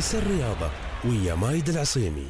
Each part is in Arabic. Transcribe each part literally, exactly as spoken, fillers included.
مس الرياضة ويا مايد العصيمي.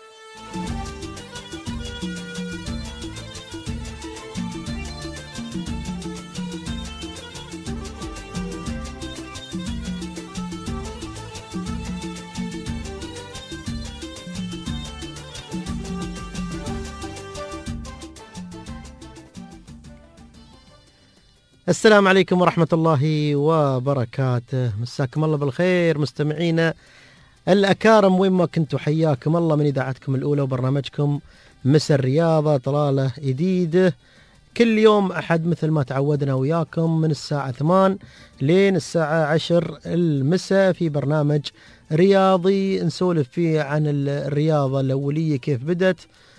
السلام عليكم ورحمة الله وبركاته. مساكم الله بالخير مستمعينا الأكارم وين ما كنتوا، حياكم الله من إذاعتكم الأولى وبرنامجكم مس الرياضة. طلالة جديدة كل يوم أحد مثل ما تعودنا وياكم من الساعة ثمان لين الساعة عشر المساء في برنامج رياضي نسولف فيه عن الرياضة الأولية، كيف بدت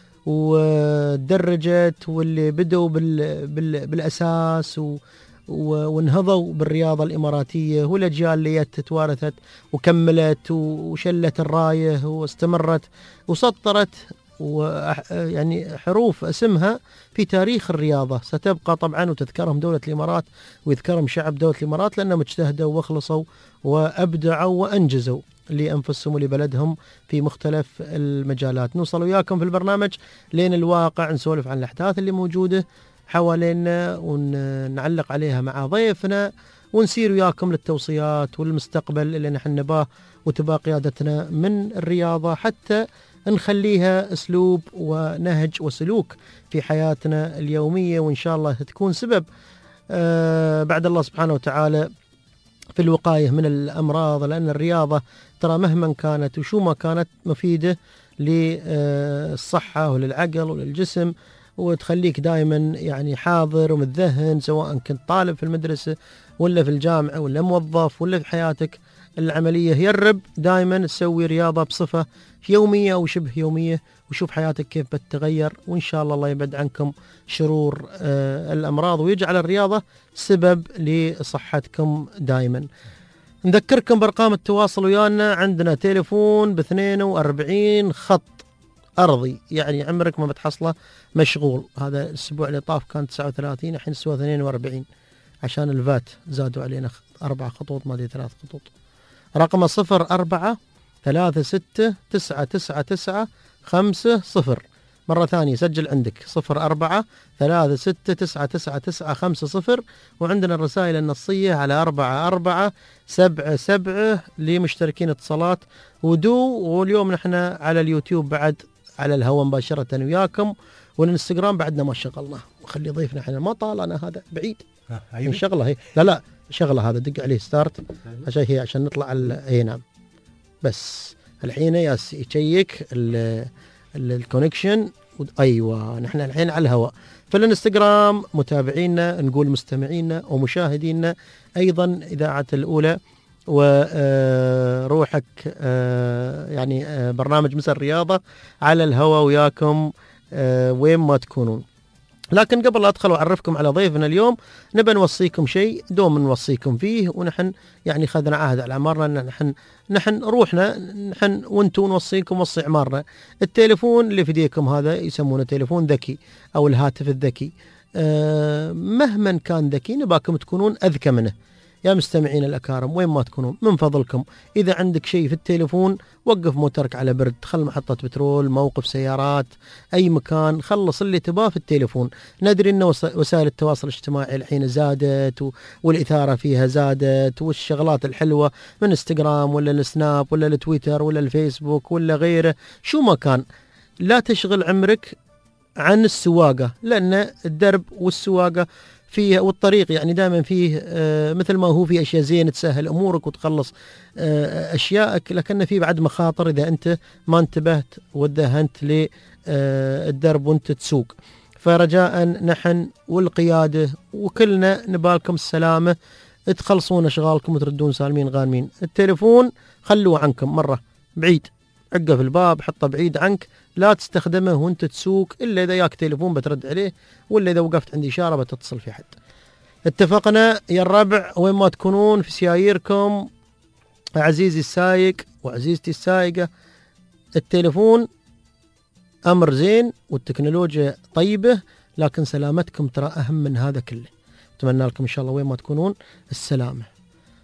ودرجت، واللي بدوا بال بال بالأساس و وانهضوا بالرياضة الإماراتية، والأجيال اللي تتوارثت وكملت وشلت الراية واستمرت وسطرت ويعني حروف اسمها في تاريخ الرياضة ستبقى طبعا، وتذكرهم دولة الإمارات ويذكرهم شعب دولة الإمارات لأنهم اجتهدوا وخلصوا وأبدعوا وأنجزوا لأنفسهم ولبلدهم في مختلف المجالات. نوصل وياكم في البرنامج لين الواقع، نسولف عن الأحداث اللي موجودة حوالينا ونعلق عليها مع ضيفنا، ونسير وياكم للتوصيات والمستقبل اللي نحن نباه وتبقى قيادتنا من الرياضة، حتى نخليها أسلوب ونهج وسلوك في حياتنا اليومية، وإن شاء الله تكون سبب آه بعد الله سبحانه وتعالى في الوقاية من الأمراض، لأن الرياضة ترى مهما كانت وشو ما كانت مفيدة للصحة وللعقل وللجسم، وتخليك دائما يعني حاضر ومتذهن، سواء كنت طالب في المدرسة ولا في الجامعة ولا موظف ولا في حياتك العملية. يرب دائما تسوي رياضة بصفة يومية أو شبه يومية، وشوف حياتك كيف بتتغير، وإن شاء الله الله يبعد عنكم شرور آه الأمراض ويجعل الرياضة سبب لصحتكم دائما. نذكركم بأرقام التواصل ويانا، عندنا تليفون باثنين وأربعين خط أرضي، يعني عمرك ما بتحصله مشغول. هذا الأسبوع اللي طاف كان تسعة وثلاثين، الحين سوى اثنين وأربعين عشان الفات زادوا علينا أربع خطوط ما دي ثلاث خطوط. رقم صفر أربعة ثلاثة ستة تسعة تسعة تسعة خمسة صفر. مرة ثانية سجل عندك صفر أربعة ثلاثة ستة تسعة تسعة تسعة خمسة صفر. وعندنا الرسائل النصية على أربعة أربعة سبعة سبعة لمشتركين اتصالات ودو. واليوم نحن على اليوتيوب بعد على الهواء مباشرة وياكم، والانستغرام بعدنا ما شغلناه، وخلي ضيفنا احنا ما طال انا هذا بعيد نشغله. هي لا لا شغله هذا، دق عليه ستارت عشان هي عشان نطلع اي نعم. بس الحين ياس يشيك الكونكشن. ايوه نحن الحين على الهواء في الانستغرام، متابعينا نقول مستمعينا ومشاهدينا ايضا اذاعة الاولى وروحك يعني برنامج مس الرياضة على الهواء وياكم وين ما تكونون. لكن قبل لا أدخل وأعرفكم على ضيفنا اليوم، نبى نوصيكم شيء دوم نوصيكم فيه، ونحن يعني خذنا عهد على عمارنا أن نحن نحن روحنا نحن وانتم نوصيكم وصي عمارنا. التليفون اللي في ايديكم هذا يسمونه تليفون ذكي أو الهاتف الذكي، أه مهما كان ذكي نباكم تكونون أذكى منه. يا مستمعين الأكارم وين ما تكونون من فضلكم، إذا عندك شيء في التليفون وقف موترك على برد، خل محطة بترول، موقف سيارات، أي مكان، خلص اللي تباه في التليفون. ندري أن وسائل التواصل الاجتماعي الحين زادت والإثارة فيها زادت، والشغلات الحلوة من انستغرام ولا السناب ولا التويتر ولا الفيسبوك ولا غيره، شو ما كان لا تشغل عمرك عن السواقة، لأن الدرب والسواقة فيه والطريق يعني دائما فيه آه مثل ما هو في أشياء زين تسهل أمورك وتخلص آه أشيائك، لكن فيه بعد مخاطر إذا أنت ما انتبهت ودهنت للدرب وانت تسوق. فرجاء نحن والقيادة وكلنا نبالكم السلامة، تخلصون أشغالكم وتردون سالمين غانمين. التليفون خلوه عنكم مرة بعيد، عقه في الباب، حطه بعيد عنك، لا تستخدمه وانت تسوق إلا إذا ياك تليفون بترد عليه، ولا إذا وقفت عند إشارة بتتصل في حد. اتفقنا يا الربع وين ما تكونون في سياييركم. عزيزي السايق وعزيزتي السايقة، التليفون أمر زين والتكنولوجيا طيبة، لكن سلامتكم ترى أهم من هذا كله. أتمنى لكم إن شاء الله وين ما تكونون السلامة.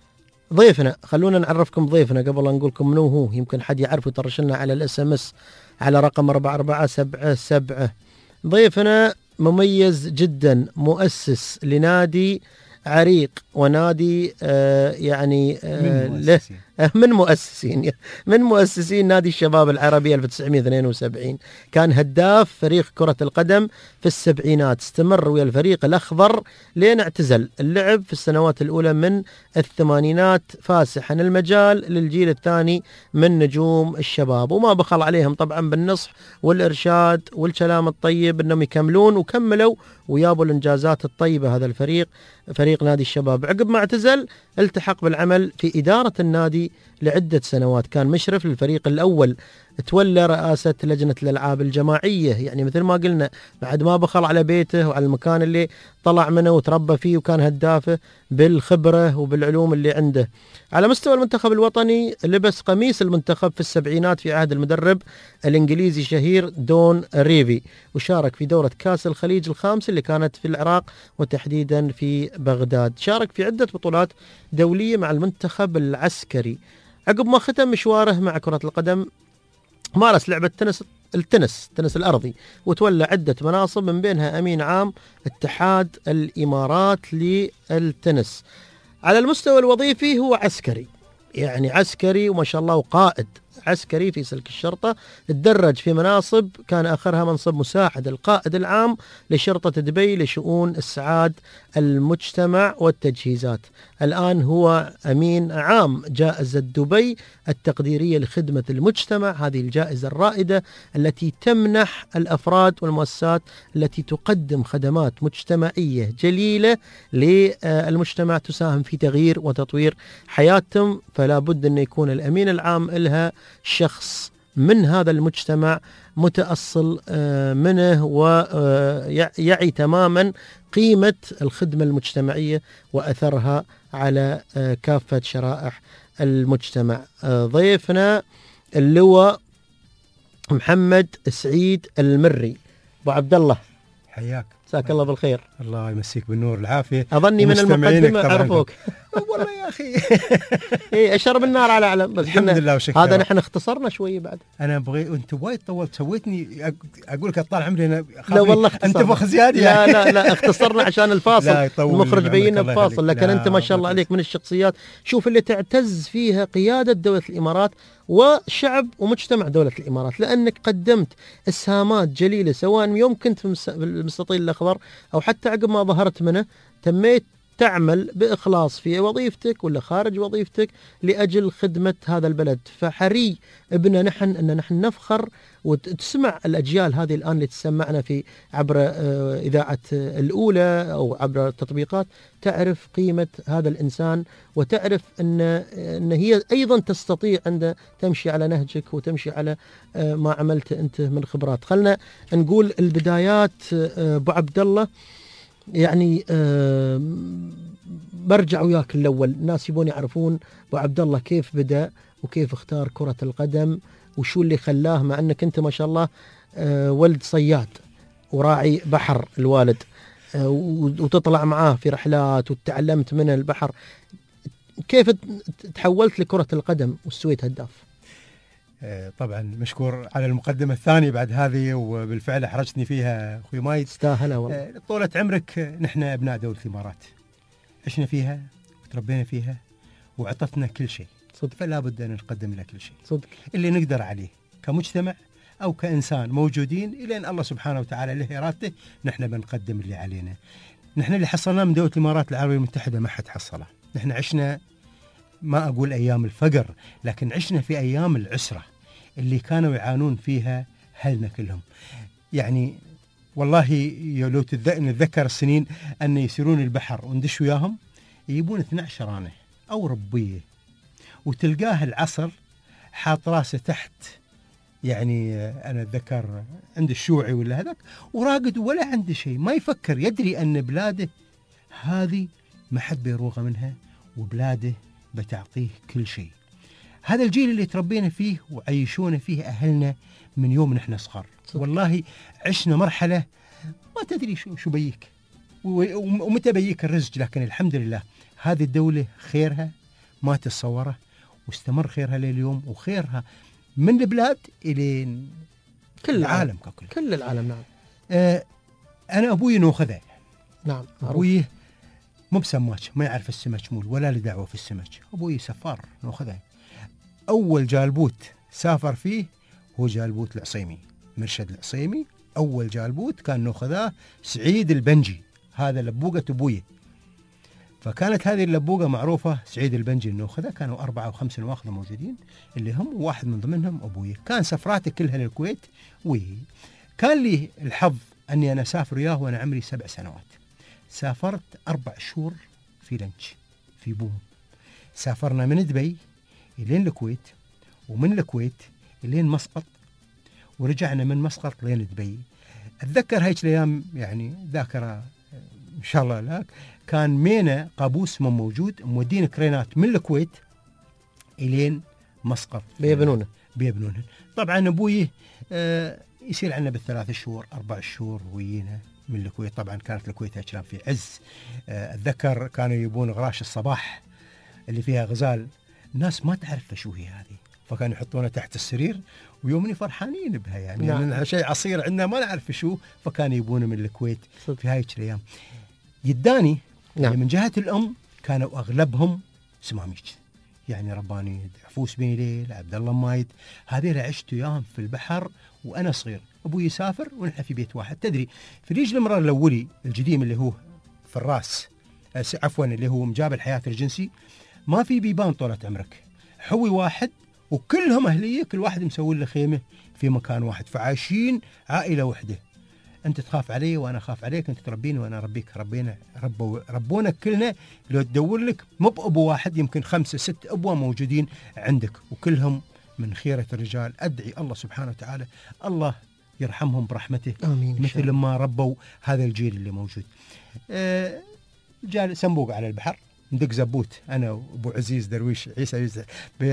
ضيفنا خلونا نعرفكم ضيفنا قبل لا نقولكم منو هو، يمكن حد يعرف يطرش لنا على الاس ام اس على رقم أربعة أربعة سبعة سبعة. ضيفنا مميز جدا، مؤسس لنادي عريق ونادي آه يعني آه من له مؤسسين. من مؤسسين من مؤسسين نادي الشباب العربي ألف وتسعمائة واثنين وسبعين. كان هداف فريق كرة القدم في السبعينات، استمر ويا الفريق الأخضر لين اعتزل اللعب في السنوات الأولى من الثمانينات، فاسحا المجال للجيل الثاني من نجوم الشباب، وما بخل عليهم طبعا بالنصح والإرشاد والكلام الطيب أنهم يكملون، وكملوا ويابوا الإنجازات الطيبة. هذا الفريق فريق نادي الشباب عقب ما اعتزل التحق بالعمل في إدارة النادي لعدة سنوات، كان مشرف للفريق الأول، تولى رئاسة لجنة الألعاب الجماعية. يعني مثل ما قلنا بعد ما بخل على بيته وعلى المكان اللي طلع منه وتربى فيه وكان هدافه بالخبرة وبالعلوم اللي عنده. على مستوى المنتخب الوطني لبس قميص المنتخب في السبعينات في عهد المدرب الإنجليزي شهير دون ريفي، وشارك في دورة كأس الخليج الخامس اللي كانت في العراق وتحديدا في بغداد. شارك في عدة بطولات دولية مع المنتخب العسكري. عقب ما ختم مشواره مع كرة القدم مارس لعبة تنس التنس التنس الأرضي، وتولى عدة مناصب من بينها أمين عام اتحاد الإمارات للتنس. على المستوى الوظيفي هو عسكري، يعني عسكري وما شاء الله، وقائد عسكري في سلك الشرطة. تدرج في مناصب كان آخرها منصب مساعد القائد العام لشرطة دبي لشؤون السعاد المجتمع والتجهيزات. الآن هو أمين عام جائزة دبي التقديرية لخدمة المجتمع، هذه الجائزة الرائدة التي تمنح الأفراد والمؤسسات التي تقدم خدمات مجتمعية جليلة للمجتمع تساهم في تغيير وتطوير حياتهم. فلا بد أن يكون الأمين العام لها شخص من هذا المجتمع متأصل منه ويعي تماما قيمة الخدمة المجتمعية وأثرها على كافة شرائح المجتمع. ضيفنا اللواء محمد سعيد المري. أبو عبد الله حياك، مساك الله بالخير. الله يمسيك بالنور العافية. أظني من المقدمة عرفوك. والله يا أخي إيه أشرب النار على علم، بس الحمد لله وشكرا. هذا نحن اختصرنا شوية بعد. أنا أبغي أنت وايد طولت سويتني أقول لك طال عمري أنا. لا والله اختصرنا. أنت فخ زيادة لا لا لا اختصرنا عشان الفاصل. المخرج بينا بفاصل، لكن أنت ما شاء الله عليك من الشخصيات شوف اللي تعتز فيها قيادة دولة الإمارات وشعب ومجتمع دولة الإمارات، لأنك قدمت إسهامات جليلة سواء يوم كنت في المستطيل الأخضر أو حتى عقب ما ظهرت منه، تميت تعمل بإخلاص في وظيفتك ولا خارج وظيفتك لأجل خدمة هذا البلد. فحري ابنا نحن أن نحن نفخر وتسمع الأجيال هذه الآن اللي تسمعنا في عبر إذاعة الأولى أو عبر التطبيقات، تعرف قيمة هذا الإنسان وتعرف أن, أن هي أيضا تستطيع أن تمشي على نهجك وتمشي على ما عملت أنت من خبرات. خلنا نقول البدايات. أبو عبد الله يعني أه برجع وياك الأول، الناس يبون يعرفون أبو عبد الله كيف بدأ وكيف اختار كرة القدم وشو اللي خلاه، مع أنك أنت ما شاء الله أه ولد صياد وراعي بحر الوالد، أه وتطلع معاه في رحلات وتعلمت منه البحر. كيف تحولت لكرة القدم وسويت هداف؟ طبعا مشكور على المقدمة الثانية بعد هذه، وبالفعل أحرجتني فيها أخوي مايد. استاهلها والله. طولة عمرك نحن أبناء دولة الإمارات، عشنا فيها وتربينا فيها وعطتنا كل شيء صدق، فلا بد أن نقدم لها كل شيء صدق اللي نقدر عليه كمجتمع أو كإنسان موجودين إلى أن الله سبحانه وتعالى له إرادته. نحن بنقدم اللي علينا. نحن اللي حصلناه من دولة الإمارات العربية المتحدة ما حد حصله. نحن عشنا، ما أقول أيام الفقر، لكن عشنا في أيام العسرة اللي كانوا يعانون فيها أهلنا كلهم. يعني والله لو نتذكر السنين أن يسيرون البحر وندش وياهم يجيبون اثني عشر رانة أو ربية، وتلقاه العصر حاط راسه تحت، يعني أنا أتذكر عند الشوعي ولا هذاك، وراقد ولا عنده شيء، ما يفكر، يدري أن بلاده هذه ما حد بيروغ منها وبلاده بتعطيه كل شيء. هذا الجيل اللي تربينا فيه وعيشونا فيه أهلنا من يوم نحن صغار. والله عشنا مرحلة ما تدري شو شو بيك ومتى بيك الرزق، لكن الحمد لله هذه الدولة خيرها ما تتصوره، واستمر خيرها لليوم، وخيرها من البلاد إلى كل العالم ككل. كل العالم. نعم. آه أنا أبوي نوخذه. نعم. أبوي مو بسماك، ما يعرف السمك مول ولا له دعوة في السمك. أبوي سفار نوخذه. أول جالبوت سافر فيه هو جالبوت العصيمي، مرشد العصيمي. أول جالبوت كان نوخذاه سعيد البنجي، هذا لبوقة أبوي. فكانت هذه اللبوقة معروفة، سعيد البنجي النوخذة. كانوا أربعة وخمس نواخذة موجودين، اللي هم واحد من ضمنهم أبوي. كان سفراته كلها للكويت. وكان لي الحظ أني أنا سافر وياه وأنا عمري سبع سنوات. سافرت أربع شهور في لنش في بوم. سافرنا من دبي إلين الكويت، ومن الكويت إلين مسقط، ورجعنا من مسقط لين دبي. أتذكر هيك الأيام يعني ذاكرة إن شاء الله لك. كان مينا قابوس من موجود مودين كرينات من الكويت إلين مسقط بيبنونه بيبنونه. طبعا أبوي آه يصير عنا بالثلاث شهور أربع شهور وينا من الكويت. طبعا كانت الكويت كان في عز. آه أتذكر كانوا يبون غراش الصباح اللي فيها غزال، الناس ما تعرف شو هي هذه، فكانوا يحطونها تحت السرير ويومني فرحانين بها يعني. نعم. لأنها شيء عصير عندنا ما نعرف شو، فكانوا يبونه من الكويت صدق. في هاي الأيام. يداني نعم. يعني من جهة الأم كانوا أغلبهم سماميج، يعني رباني عفوس بن ليل، عبد الله مايد، هذول عشت وياهم في البحر وأنا صغير. أبوي يسافر ونحن في بيت واحد. تدري في ريج المرار الأولي الجديم اللي هو في الراس، عفوا اللي هو مجاب الحياة الجنسي، ما في بيبان طولة عمرك، حوي واحد وكلهم أهلية، كل واحد مسوي له خيمة في مكان واحد، فعايشين عائلة وحدة. أنت تخاف علي وأنا أخاف عليك، أنت تربيني وأنا أربيك. ربينا ربوا ربونا كلنا. لو تدور لك مو بأبو واحد، يمكن خمسة ست أبوة موجودين عندك، وكلهم من خيرة الرجال. أدعي الله سبحانه وتعالى الله يرحمهم برحمته، آمين. مثل ما ربوا هذا الجيل اللي موجود. آه جال سنبوق على البحر، ندق زبوت أنا وأبو عزيز درويش عيسى يوسف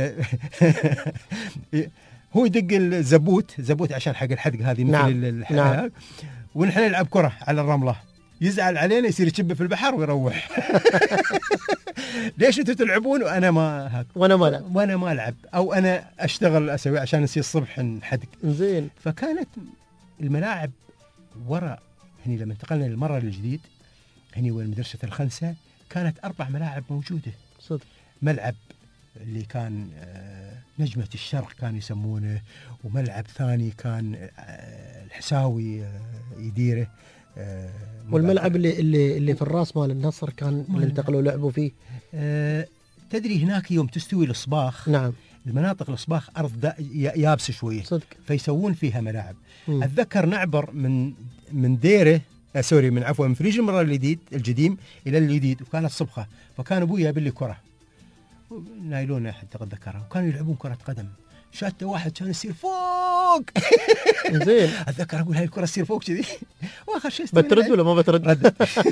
هو يدق الزبوت زبوت عشان حق الحدق هذه مثل نعم. الحلقة. نعم. ونحن نلعب كرة على الرملة، يزعل علينا يصير يشب في البحر ويروح. ليش انتوا تلعبون وانا ما هك وانا ما العب وانا ما العب او انا اشتغل اسوي عشان نصير الصبح نحدق. زين. فكانت الملاعب وراء هني لما انتقلنا للمرة الجديد هني وين مدرسة الخنسة، كانت أربع ملاعب موجودة. صدق. ملعب اللي كان نجمة الشرق كانوا يسمونه، وملعب ثاني كان الحساوي يديره، والملعب اللي اللي اللي في الراس مال النصر كان اللي انتقلوا لعبوا فيه. أه تدري هناك يوم تستوي الصباخ، نعم، المناطق الصباخ أرض يابسة شوية صدق، فيسوون فيها ملاعب. مم. أتذكر نعبر من من ديره آه سوري من عفوا من فريج المرة الجديد الجديم إلى الجديد، وكانت صبخة، فكان أبوي يابل لي كرة نايلون حتى أتذكرها، وكانوا يلعبون كرة قدم. شاته واحد كان يصير فوق. زين. أتذكر أقول هاي الكرة تصير فوق كذي، وآخر شيء بترد ولا ما بترد؟ رد.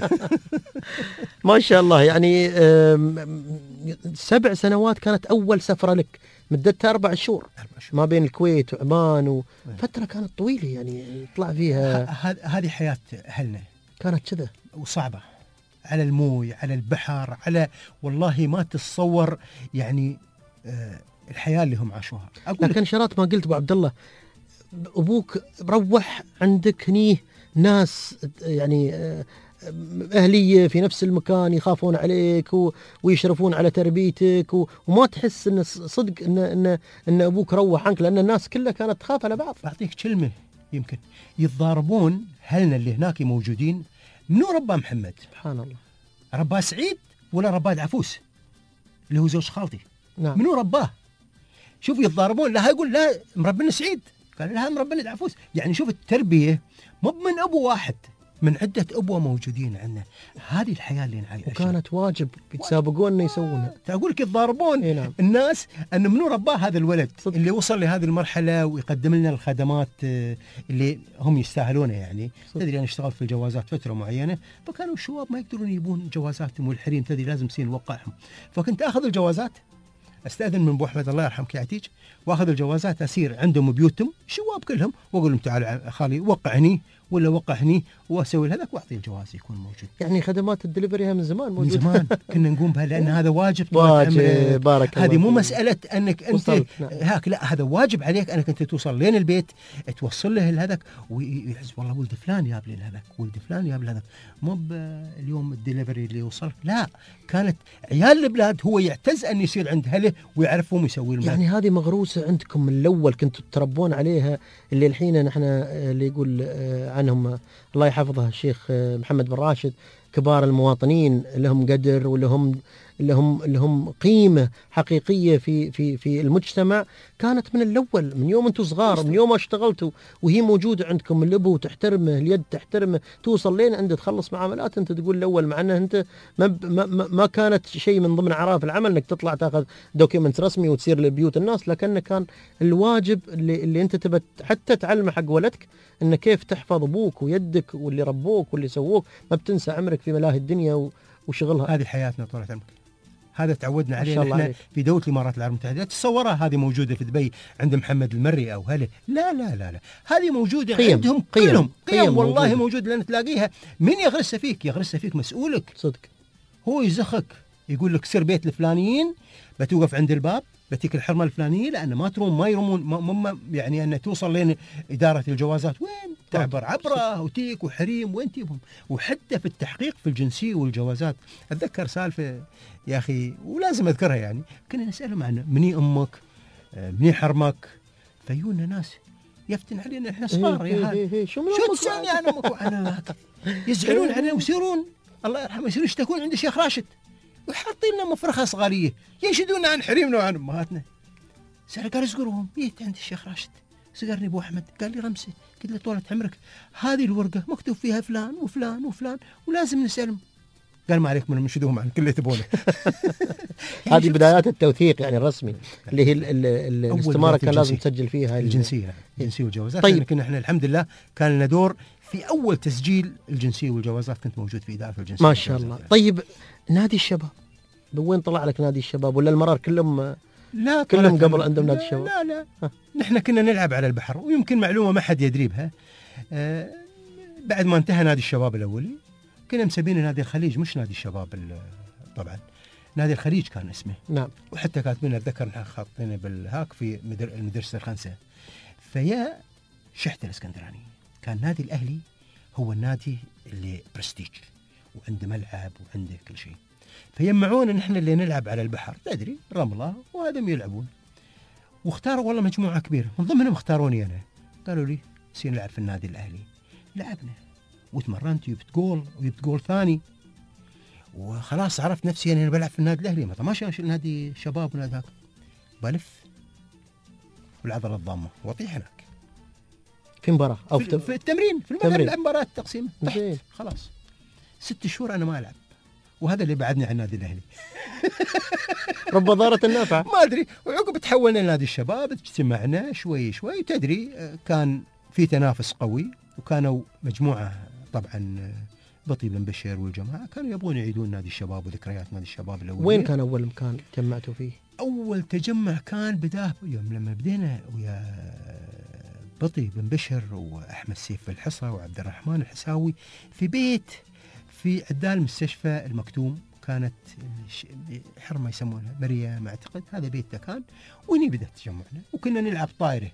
ما شاء الله. يعني سبع سنوات كانت أول سفرة لك، مدتها أربع شهور ما بين الكويت وعمان، وفترة كانت طويلة يعني يطلع فيها. هذه حياة أهلنا كانت كذا وصعبة، على الموي على البحر على والله ما تتصور يعني آه الحياة اللي هم عاشوها. لكن شرات ما قلت أبو عبد الله، أبوك روح عندك هني ناس يعني أهلية في نفس المكان يخافون عليك و... ويشرفون على تربيتك و... وما تحس إن صدق إن إن إن أبوك روح عنك، لأن الناس كلها كانت تخاف على بعض. أعطيك كلمة يمكن يتضاربون هلنا اللي هناك موجودين. منو ربا محمد؟ سبحان الله. رباه سعيد ولا رباه عفوس اللي هو زوج خالتي؟ نعم. منو رباه؟ شوف يتضاربون، لا يقول لا مربنا سعيد، قال لها مربنا عفوس. يعني شوف التربية مو من أبو واحد، من عدة أبوة موجودين عندنا. هذه الحياة اللي نعيشها، وكانت واجب يتسابقون يسوونها. تقول لك يتضاربون إيه نعم. الناس أن منو رباه هذا الولد صدق. اللي وصل لهذه المرحلة ويقدم لنا الخدمات اللي هم يستاهلونها. يعني صدق. تدري أنا اشتغلت في الجوازات فترة معينة، فكانوا الشباب ما يقدرون يبون جوازاتهم، والحريم تدري لازم يصير نوقعهم، فكنت أخذ الجوازات استاذن من ابو احمد الله يرحمك يعتيج، واخذ الجوازات اسير عندهم بيوتهم شباب كلهم، واقول لهم تعال خالي وقع هني ولا وقع هني، واسوي هذاك واعطي الجواز يكون موجود. يعني خدمات الدليفري من زمان من موجودة. زمان كنا نقوم بها لان هذا واجب طول واجب، عمرك. بارك الله هذه مو فيك. مساله انك انت وصلت، نعم. هاك، لا هذا واجب عليك انك انت توصل لين البيت، توصل له هذاك ويحس والله ولد فلان جاب لي هذاك، ولد فلان جاب لي هذاك. مو اليوم الدليفري اللي يوصل، لا كانت عيال البلاد هو يعتز ان يصير عند اهله ويعرفهم ويسوي لهم. يعني هذه مغروسة عندكم من الأول، كنتوا تربون عليها، اللي الحين نحن آه، اللي يقول آه، عنهم آه، الله يحفظه الشيخ آه، محمد بن راشد، كبار المواطنين لهم قدر ولهم لهم لهم قيمة حقيقية في في في المجتمع، كانت من الأول، من يوم أنتم صغار، من يوم ما اشتغلتوا وهي موجودة عندكم، الأبو تحترمه، اليد تحترمه، توصل لين عند تخلص معاملات أنت تقول الأول، مع أنه أنت ما ما, ما كانت شيء من ضمن أعراف العمل أنك تطلع تاخذ دوكيمنت رسمي وتصير لبيوت الناس، لكنه كان الواجب اللي اللي أنت تبى حتى تعلمه حق ولدك إنه كيف تحفظ أبوك ويدك واللي ربوك واللي سووك، ما بتنسى عمرك في ملاهي الدنيا وشغلها. هذه حياتنا طول عمرك، هذا تعودنا عليه الله احنا عليك. في دولة الامارات العربية المتحدة. تصورها هذه موجودة في دبي عند محمد المري او هله، لا لا لا لا، هذه موجودة قيم. عندهم قيم. كلهم قيم, قيم والله موجودة. موجود، لان تلاقيها من يغرسها فيك، يغرسها فيك مسؤولك، صدق. هو يزخك يقول لك سر بيت الفلانيين، بتوقف عند الباب بتيك الحرمة الفلانية، لأن ما تروم ما يرمون ما يعني أن توصل لين إدارة الجوازات، وين تعبر عبرة وتيك وحريم وين تجيبهم. وحتى في التحقيق في الجنسية والجوازات أتذكر سالفة يا أخي ولازم أذكرها، يعني كنا نسألهم عن مني أمك مني حرمك، فيونا ناس يفتن علينا احنا صغار، يا هاي شو شو تسألني عن أمك وعن هذا، يزعلون علينا ويصيرون الله يرحمه يصيرون يشتكون عند الشيخ راشد وحاطين لنا مفرخه صغاريه ينشدون عن حريمنا وعن امهاتنا. سأل قال اسقرهم، جيت عند الشيخ راشد سقرني ابو احمد، قال لي رمسي، قلت له طولت عمرك هذه الورقه مكتوب فيها فلان وفلان وفلان ولازم نسالهم. قال ما عليك من نشدوهم عن كل اللي تبونه. هذه بدايات التوثيق يعني الرسمي اللي هي الاستماره كان لازم تسجل فيها الجنسيه الجنسيه والجوازات. طيب كنا احنا الحمد لله كان لنا دور في اول تسجيل الجنسيه والجوازات، كنت موجود في اداره الجنسيه ما شاء الله. طيب نادي الشباب وين طلع لك نادي الشباب، ولا المرار كلهم لا كلهم قبل عندهم نادي الشباب؟ لا لا, لا. نحن كنا نلعب على البحر، ويمكن معلومه ما حد يدري بها، آه بعد ما انتهى نادي الشباب الاولي كنا مسمينه نادي الخليج، مش نادي الشباب طبعا، نادي الخليج كان اسمه. نعم. وحتى كاتبين اتذكر نحن خاطينه بالهاك في مدر المدرسه الخمسه. فيا شحت الاسكندراني كان نادي الاهلي هو النادي اللي برستيج وعنده ملعب وعنده كل شيء، فيجمعونا نحن اللي نلعب على البحر، تدري رمله وهذم يلعبون، واختاروا والله مجموعه كبيره، من ضمنهم اختاروني انا، قالوا لي سير نلعب في النادي الاهلي. لعبنا وتمرنت وجبت جول وجبت جول ثاني، وخلاص عرفت نفسي اني انا بلعب في النادي الاهلي، ما ماشي نادي شباب ونادي هاك، بلف والعضله الضامه واطيح هناك في مباراه او في, في التمرين في الملعب، نلعب مباراه التقسيم تحت، خلاص ست شهور انا ما العب، وهذا اللي بعدني عن النادي الاهلي. رب ضارة النافعة. ما ادري. وعقب تحولنا لنادي الشباب، اجتمعنا شوي شوي، تدري كان في تنافس قوي، وكانوا مجموعه طبعا بطي بن بشير والجماعه كانوا يبغون يعيدون نادي الشباب وذكريات نادي الشباب الاول. وين كان اول مكان تجمعتوا فيه؟ اول تجمع كان بداه يوم لما بدينا ويا بطي بن بشر واحمد سيف الحصى وعبد الرحمن الحساوي في بيت في عدال مستشفى المكتوم، كانت حرمه يسمونها مريم اعتقد، هذا بيتها كان، وهني بدات تجمعنا، وكنا نلعب طايره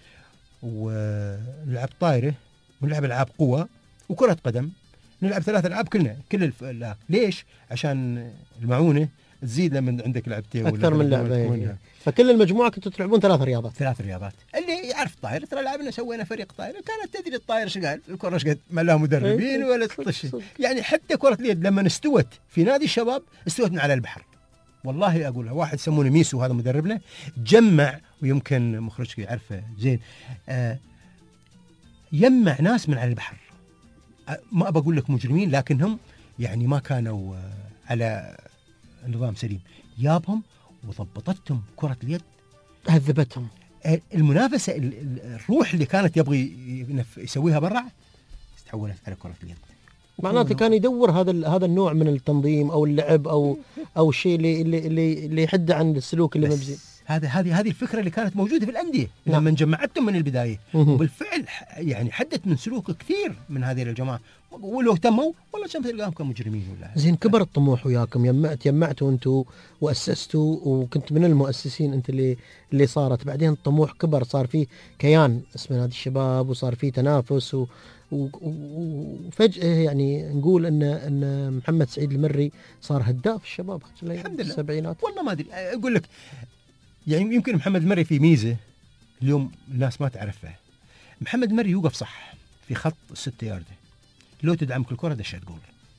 ونلعب طايره ونلعب العاب قوه وكره قدم، نلعب ثلاث العاب كلنا كل الف... لا. ليش؟ عشان المعونه تزيد لما عندك لعبتين اكثر من لعبه، فكل المجموعه كنتوا تلعبون ثلاث رياضات. ثلاث رياضات، اللي يعرف طايره ترى لعبنا سوينا فريق طايره، كانت تدري الطايره ايش قال الكره ايش قد ما لها مدربين ولا تطش، يعني حتى كره اليد لما استوت في نادي الشباب استوت من على البحر، والله اقولها، واحد يسمونه ميسو هذا مدربنا جمع، ويمكن مخرجك يعرفه زين، آه يجمع ناس من على البحر، آه ما بقول لك مجرمين لكنهم يعني ما كانوا آه على نظام سليم، جابهم وضبطتهم كرة اليد، هذبتهم. المنافسة الروح اللي كانت يبغي يسويها برا تحولت على كرة اليد. معناته كان يدور هذا هذا النوع من التنظيم او اللعب او او الشيء اللي اللي اللي, اللي يحد عن السلوك اللي مبزي. هذا هذه هذه الفكره اللي كانت موجوده في الانديه نعم. لما جمعتهم من البدايه، مهم. وبالفعل ح- يعني حدت من سلوك كثير من هذه الجماعه، ولو اهتموا والله كم تلقاهم كمجرمين ولا. زين كبر الطموح وياكم، يم- تجمعتوا انتم واسستوا وكنت من المؤسسين انت اللي اللي صارت، بعدين الطموح كبر، صار فيه كيان اسمه نادي الشباب وصار فيه تنافس و و- و- وفجأة يعني نقول ان ان محمد سعيد المري صار هداف الشباب الحمد لله. السبعينات. والله ما ادري اقول لك، يعني يمكن محمد مري في ميزه اليوم الناس ما تعرفها. محمد مري يوقف صح في خط الستة ياردة، لو تدعمك الكره دشت جول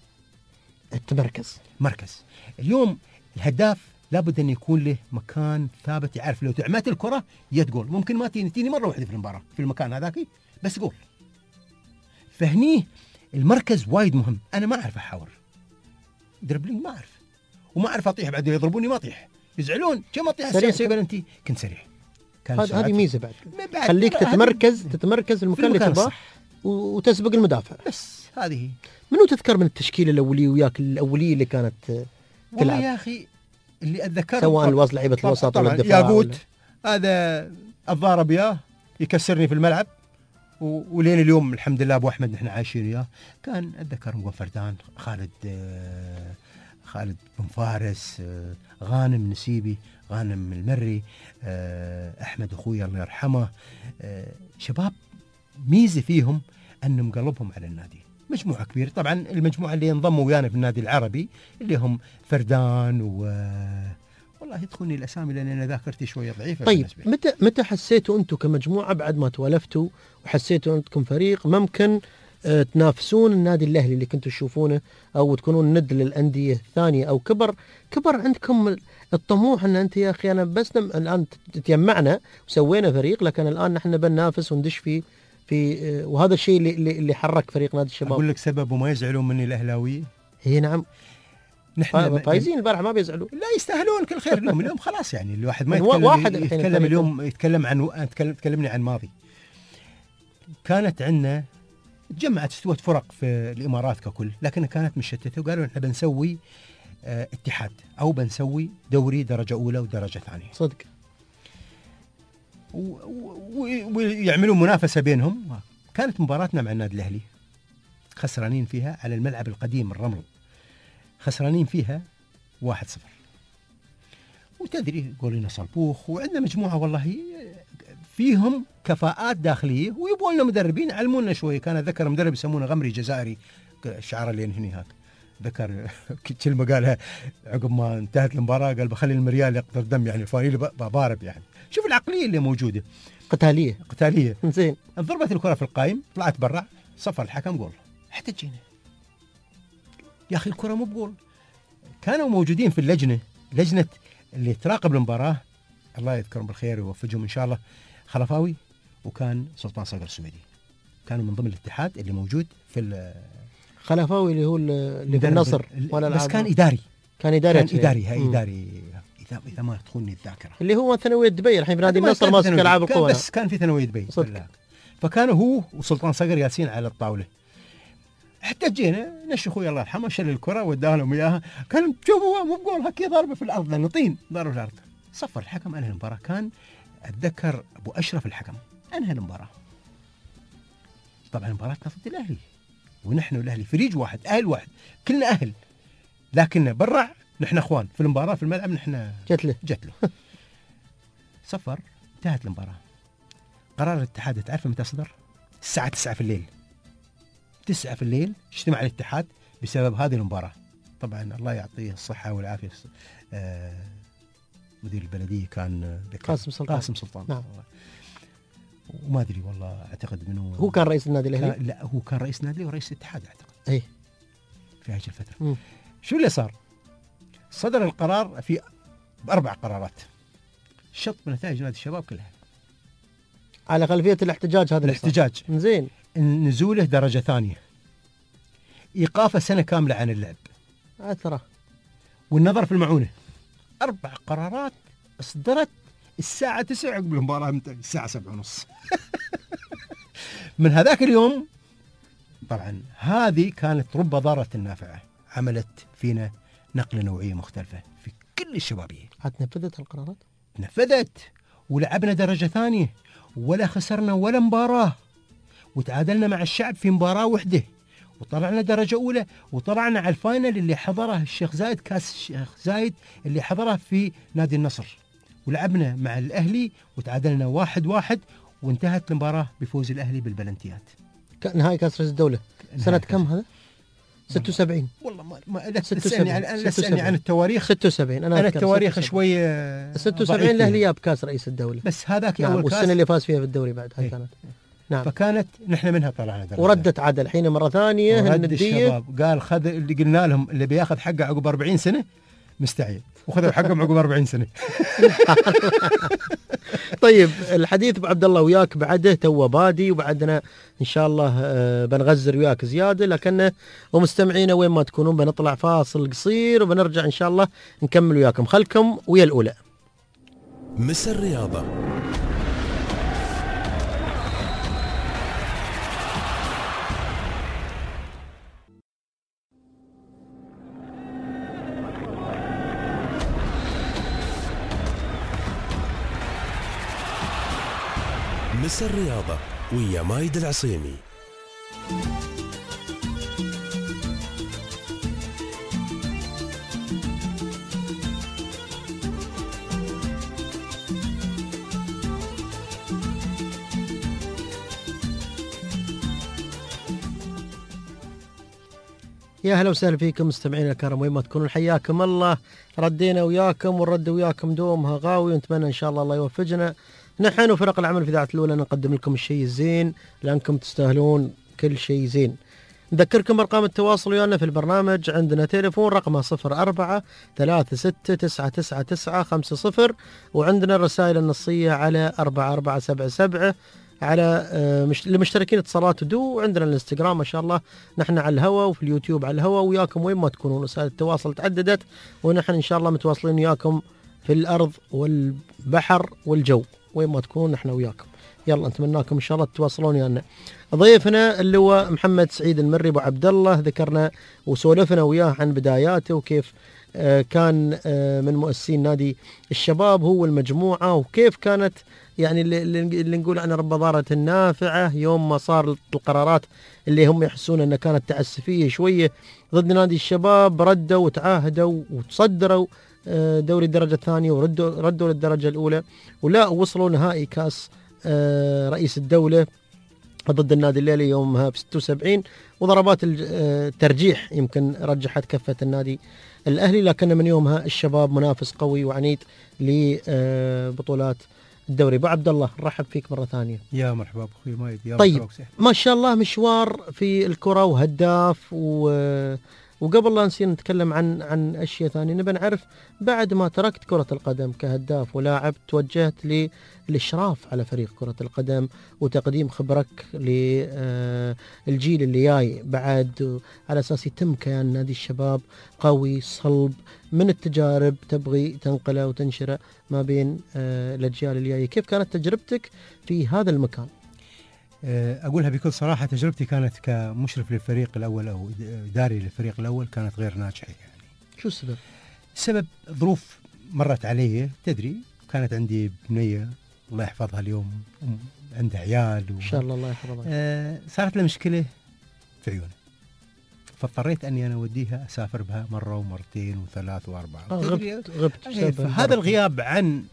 التمركز. مركز. اليوم الهداف لابد ان يكون له مكان ثابت، يعرف لو دعمت الكره يد جول، ممكن ما تيني تيني مره واحده في المباراه في المكان هذاك بس جول. فهني المركز وايد مهم. انا ما اعرف احاور دربلينج، ما اعرف، وما اعرف اطيح، بعد يضربوني ما اطيح، يزعلون كم اطيح سريع. السياسي بلنتي، كنت سريع. كان هذه هذه سرعتي- ميزه بعد، ما بعد- خليك هذه- تتمركز تتمركز في المكان اللي المكان تبغاه الصح. و- وتسبق المدافع. بس هذه هي. منو تذكر من التشكيله الاوليه وياك الاوليه اللي كانت آه، والله تلعب يا اخي اللي اتذكره سواء طبعاً- الوسط لعيبه طبعاً- الوسط طبعاً والدفاع ياقوت ولا- هذا الضارب ياه يكسرني في الملعب، و- ولين اليوم الحمد لله ابو احمد نحن عايشين وياه. كان اتذكر مقوم فردان، خالد آه، خالد بن فارس، آه، غانم نسيبي، غانم المري، آه، احمد اخوي الله يرحمه. آه، شباب ميزه فيهم انهم قلبهم على النادي. مجموعه كبيره طبعا، المجموعه اللي انضموا ويانا في النادي العربي اللي هم فردان و والله يدخلني الاسامي لان انا ذاكرتي شويه ضعيفه. طيب بالنسبة لي. متى متى حسيتوا انتم كمجموعه بعد ما تولفتوا وحسيتوا انكم فريق ممكن آه، تنافسون النادي الاهلي اللي كنتوا تشوفونه او تكونون ند للانديه الثانيه، او كبر كبر عندكم الطموح ان انت يا اخي انا بس نم- الان تجمعنا وسوينا فريق، لكن الان نحن بننافس وندش في في آه، وهذا الشيء اللي اللي اللي حرك فريق نادي الشباب. اقول لك سبب وما يزعلون مني الاهلاويه. هي نعم نحن فايزين البارح ما بيزعلوا. لا يستاهلون كل خير لهم. اليوم خلاص يعني الواحد ما هو يتكلم واحد الحين يتكلم الفريق. اليوم يتكلم عن أتكلم تكلمني عن ماضي. كانت عندنا تجمعت استوت فرق في الامارات ككل، لكن كانت مشتته، وقالوا احنا بنسوي اه اتحاد او بنسوي دوري درجه اولى ودرجه ثانيه، صدق و- و- ويعملوا منافسه بينهم. كانت مباراتنا مع النادي الاهلي خسرانين فيها على الملعب القديم الرمل، خسرانين فيها واحد صفر. وتدري قولنا صلبوخ، وعندنا مجموعه والله فيهم كفاءات داخليه، ويبغوا لنا مدربين يعلمونا شوي. كان ذكر مدرب يسمونه غمري جزائري، الشعار اللي هني هاك ذكر كلمه قالها عقب ما انتهت المباراه، قال بخلي المريال يقطر دم، يعني الفانيل بضارب. يعني شوف العقليه اللي موجوده قتاليه قتاليه. زين. انضربت الكره في القايم، طلعت برا، صفر الحكم جول. احتجينا يا اخي الكره مو بجول. كانوا موجودين في اللجنه، لجنه اللي تراقب المباراه، الله يذكرهم بالخير ويوفقهم ان شاء الله، خلفاوي وكان سلطان صقر السويدي، كانوا من ضمن الاتحاد اللي موجود في ال- خلفاوي اللي هو اللي في النصر ولا بس العاب. كان اداري، كان اداري كان اداري هاي مم. اداري اذا اذا ما تخونني الذاكره. اللي هو ثانويه دبي الحين في نادي هذا ما النصر كان ماسك ثانوي، العاب كان القوى. بس كان في ثانويه دبي صدق. بالله. فكانوا هو وسلطان صقر جالسين على الطاوله، احتجينا، نش اخوي الله يرحمه شل الكره وداها لهم اياها، كان شوفوا مو بقول هكي ضربه في الارض لانه طين، ضربه في الارض. صفر الحكم، انهى المباراه. كان اتذكر ابو اشرف الحكم انهى المباراه. طبعا مباراتنا ضد الاهلي، ونحن والاهلي فريق واحد، اهل واحد، كلنا اهل، لكن برا نحن اخوان، في المباراه في الملعب نحن جت له جت له. صفر، انتهت المباراه. قرار الاتحاد تعرف متى صدر؟ الساعه تسعة في الليل. تسعة في الليل اجتمع الاتحاد بسبب هذه المباراه. طبعا الله يعطيه الصحه والعافيه، آه مدير البلديه كان قاسم سلطان. قاسم سلطان نعم. وما ادري والله اعتقد منه، هو كان رئيس النادي الاهلي. كان لا هو كان رئيس نادي ورئيس الاتحاد اعتقد اي في هذه الفتره. مم. شو اللي صار؟ صدر القرار في باربع قرارات، شط بنتائج نادي الشباب كلها. على خلفيه الاحتجاج هذا اللي صار. الاحتجاج، زين. نزوله درجه ثانيه، ايقافه سنه كامله عن اللعب، اثره والنظر في المعونه. اربع قرارات اصدرت الساعه تسعة قبل المباراه متى؟ الساعه سبعة ونص. من هذاك اليوم طبعا هذه كانت رب ضارة نافعه، عملت فينا نقله نوعيه مختلفه في كل الشبابيه. عاد نفذت القرارات. نفذت ولعبنا درجة ثانية ولا خسرنا ولا مباراة، وتعادلنا مع الشعب في مباراة وحدة، وطلعنا درجة أولى، وطلعنا على الفاينل اللي حضره الشيخ زايد، كاس الشيخ زايد اللي حضره في نادي النصر، ولعبنا مع الأهلي وتعادلنا واحد واحد، وانتهت المباراة بفوز الأهلي بالبلنتيات. نهائي كاس رئيس الدولة سنة كم هذا؟ ستة وسبعين. والله ما ما لا تسألني عن لا تسألني عن التواريخ. ستة وسبعين أنا, أنا التواريخ شوية ستة وسبعين الأهلي جاب كاس رئيس الدولة، بس هذاك نعم. أول كاس، والسنة اللي فاز فيها في الدوري بعد هاي كانت، نعم. فكانت نحن منها طلعنا درجة، وردت عدل حين مرة ثانية ورد الشباب قال خذ اللي قلنا لهم اللي بياخذ حقه عقب أربعين سنة مستعجل، وخذوا حقهم عقب أربعين سنة. طيب الحديث ابو عبد الله وياك بعده تو بادي، وبعدنا ان شاء الله بنغزر وياك زياده، لكن ومستمعينا وين ما تكونون بنطلع فاصل قصير وبنرجع ان شاء الله نكمل وياكم. خلكم ويا الاولى. مس الرياضه. مس الرياضة ويا مايد العصيمي. يا هلا وسهلا فيكم مستمعينا الكرام وين ما تكونون، حياكم الله. ردينا وياكم ونرد وياكم دومها غاوي، ونتمنى ان شاء الله الله يوفقنا نحن وفرق العمل في إذاعة الأولى نقدم لكم الشيء الزين، لأنكم تستاهلون كل شيء زين. نذكركم بأرقام التواصل ويانا في البرنامج، عندنا تليفون رقمه صفر أربعة ثلاثة ستة تسعة تسعة تسعة خمسة صفر، وعندنا الرسائل النصية على أربعة أربعة سبعة سبعة على المشتركين اتصالات ودو، وعندنا الانستغرام ما شاء الله نحن على الهواء، وفي اليوتيوب على الهواء وياكم وين ما تكونون. وسائل التواصل تعددت ونحن إن شاء الله متواصلين وياكم في الأرض والبحر والجو، وين ما تكونون نحن وياكم. يلا نتمناكم ان شاء الله تتواصلون ويانا. ضيفنا اللي هو محمد سعيد المري ابو عبد الله، ذكرنا وسولفنا وياه عن بداياته وكيف آه كان آه من مؤسسين نادي الشباب هو المجموعه، وكيف كانت يعني اللي, اللي نقول عن البضاره النافعه يوم ما صار القرارات اللي هم يحسون انها كانت تعسفيه شويه ضد نادي الشباب، ردوا وتعاهدوا وتصدروا دوري الدرجة الثانية وردوا ردوا للدرجة الأولى، ولا وصلوا نهائي كاس رئيس الدولة ضد النادي الليلي يومها ب ستة وسبعين، وضربات الترجيح يمكن رجحت كفة النادي الأهلي، لكن من يومها الشباب منافس قوي وعنيد لبطولات الدوري. ابو عبد الله نرحب فيك مرة ثانية. يا مرحبا اخوي مايد. يا طيب ما شاء الله مشوار في الكرة وهداف و وقبل لا نصير نتكلم عن عن اشياء ثانيه نبي نعرف بعد ما تركت كره القدم كهداف ولاعب توجهت للاشراف على فريق كره القدم وتقديم خبرك للجيل اللي جاي بعد، على اساس يتم كيان نادي الشباب قوي صلب من التجارب تبغي تنقله وتنشره ما بين الاجيال اللي جايه. كيف كانت تجربتك في هذا المكان؟ أقولها بكل صراحة، تجربتي كانت كمشرف للفريق الأول أو داري للفريق الأول كانت غير ناجحة. يعني شو السبب؟ السبب ظروف مرت علي، تدري كانت عندي بنية الله يحفظها اليوم عندها عيال و... إن شاء الله الله يحفظها. آه صارت لها مشكلة في عيونها، فاضطريت أني أنا أوديها أسافر بها مرة ومرتين وثلاث وأربعة. آه غبت غبت فهذا الغياب عن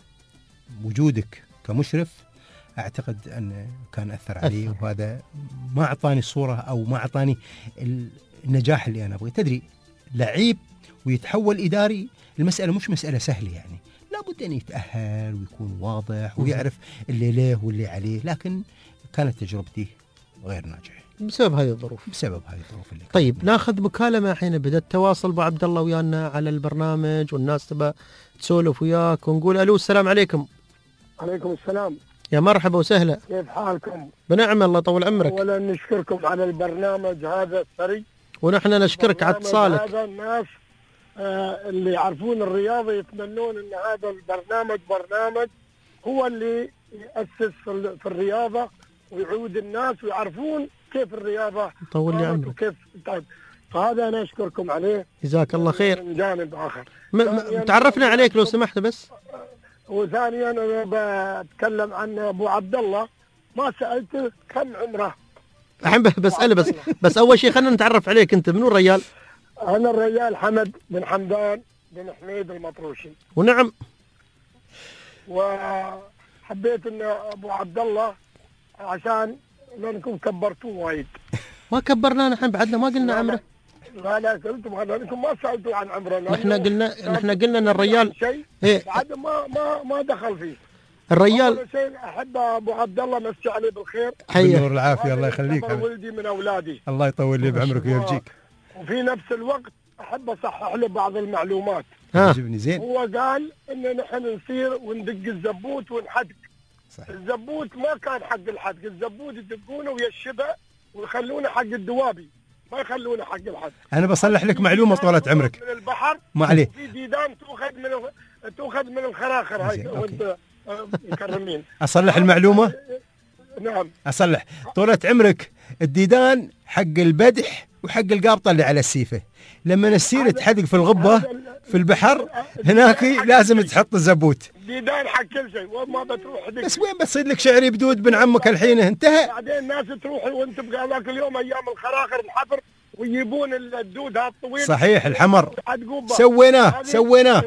وجودك كمشرف أعتقد أن كان أثر علي أثر. وهذا ما أعطاني الصورة أو ما أعطاني النجاح اللي أنا أبغي. تدري لعيب ويتحول إداري المسألة مش مسألة سهلة، يعني لابد أن يتأهل ويكون واضح ويعرف اللي ليه واللي عليه، لكن كانت تجربتي غير ناجحة بسبب هذه الظروف. بسبب هذه الظروف اللي طيب كانت. ناخذ مكالمة حين بدأت تواصل أبو عبد الله ويانا على البرنامج والناس تبى تسولف وياك، ونقول ألو السلام عليكم. عليكم السلام. يا مرحبا وسهلا. كيف حالكم؟ بنعم الله طول عمرك. اولا نشكركم على البرنامج هذا الثري، ونحن نشكرك على اتصالك. هذا الناس آه اللي يعرفون الرياضة يتمنون ان هذا البرنامج برنامج هو اللي يأسس في, في الرياضة ويعود الناس ويعرفون كيف الرياضة طول لي عمرك وكيف طيب. فهذا انا اشكركم عليه. جزاك الله خير. من جانب اخر م- م- تعرفنا عليك لو سمحت بس. وثانيا انا بتكلم عن ابو عبد الله، ما سالته كم عمره. الحين بساله بس بس اول شيء خلينا نتعرف عليك، انت منو الريال؟ انا الريال حمد بن حمدان بن حميد المطروشي. ونعم. وحبيت ان ابو عبد الله عشان لانكم كبرتوه وايد. ما كبرنا الحين بعدنا ما قلنا عمره. لا لا قلتم هذا، انكم ما سالتوا عن عمره. احنا قلنا احنا قلنا ان الريال شيء إيه؟ بعد ما ما ما دخل فيه. الريال اول شيء احب ابو عبد الله مسي عليه بالخير. حيه. بالنور العافيه الله يخليك. ولدي من اولادي. الله يطول لي بعمرك ويرجيك. وفي نفس الوقت احب اصحح له بعض المعلومات. ها. جبني زين. هو قال ان نحن نصير وندق الزبوت ونحدق. صحيح. الزبوت ما كان حق الحدق، الزبوت يدقونه ويا الشبع ويخلونه حق الدوابي، ما يخلونه حق الحدق. انا بصلح لك معلومه طولت عمرك. من البحر ما عليه. في ديدان تؤخذ من تؤخذ من الخراخر هاي وانت مكرمين. اصلح المعلومه؟ نعم اصلح. طولت عمرك الديدان حق البدح وحق القابطه اللي على السيفه. لما نسير تحدق في الغبه في البحر هناك لازم تحط الزبوت. ديدان حق كل شيء، وما بتروح دق. بس وين بتصير لك شعري بدود بن عمك الحين انتهى. بعدين الناس تروح وانت بقى ذاك اليوم ايام الخراخر الحفر ويجيبون الدود هذا الطويل. صحيح الحمر. سويناه سويناه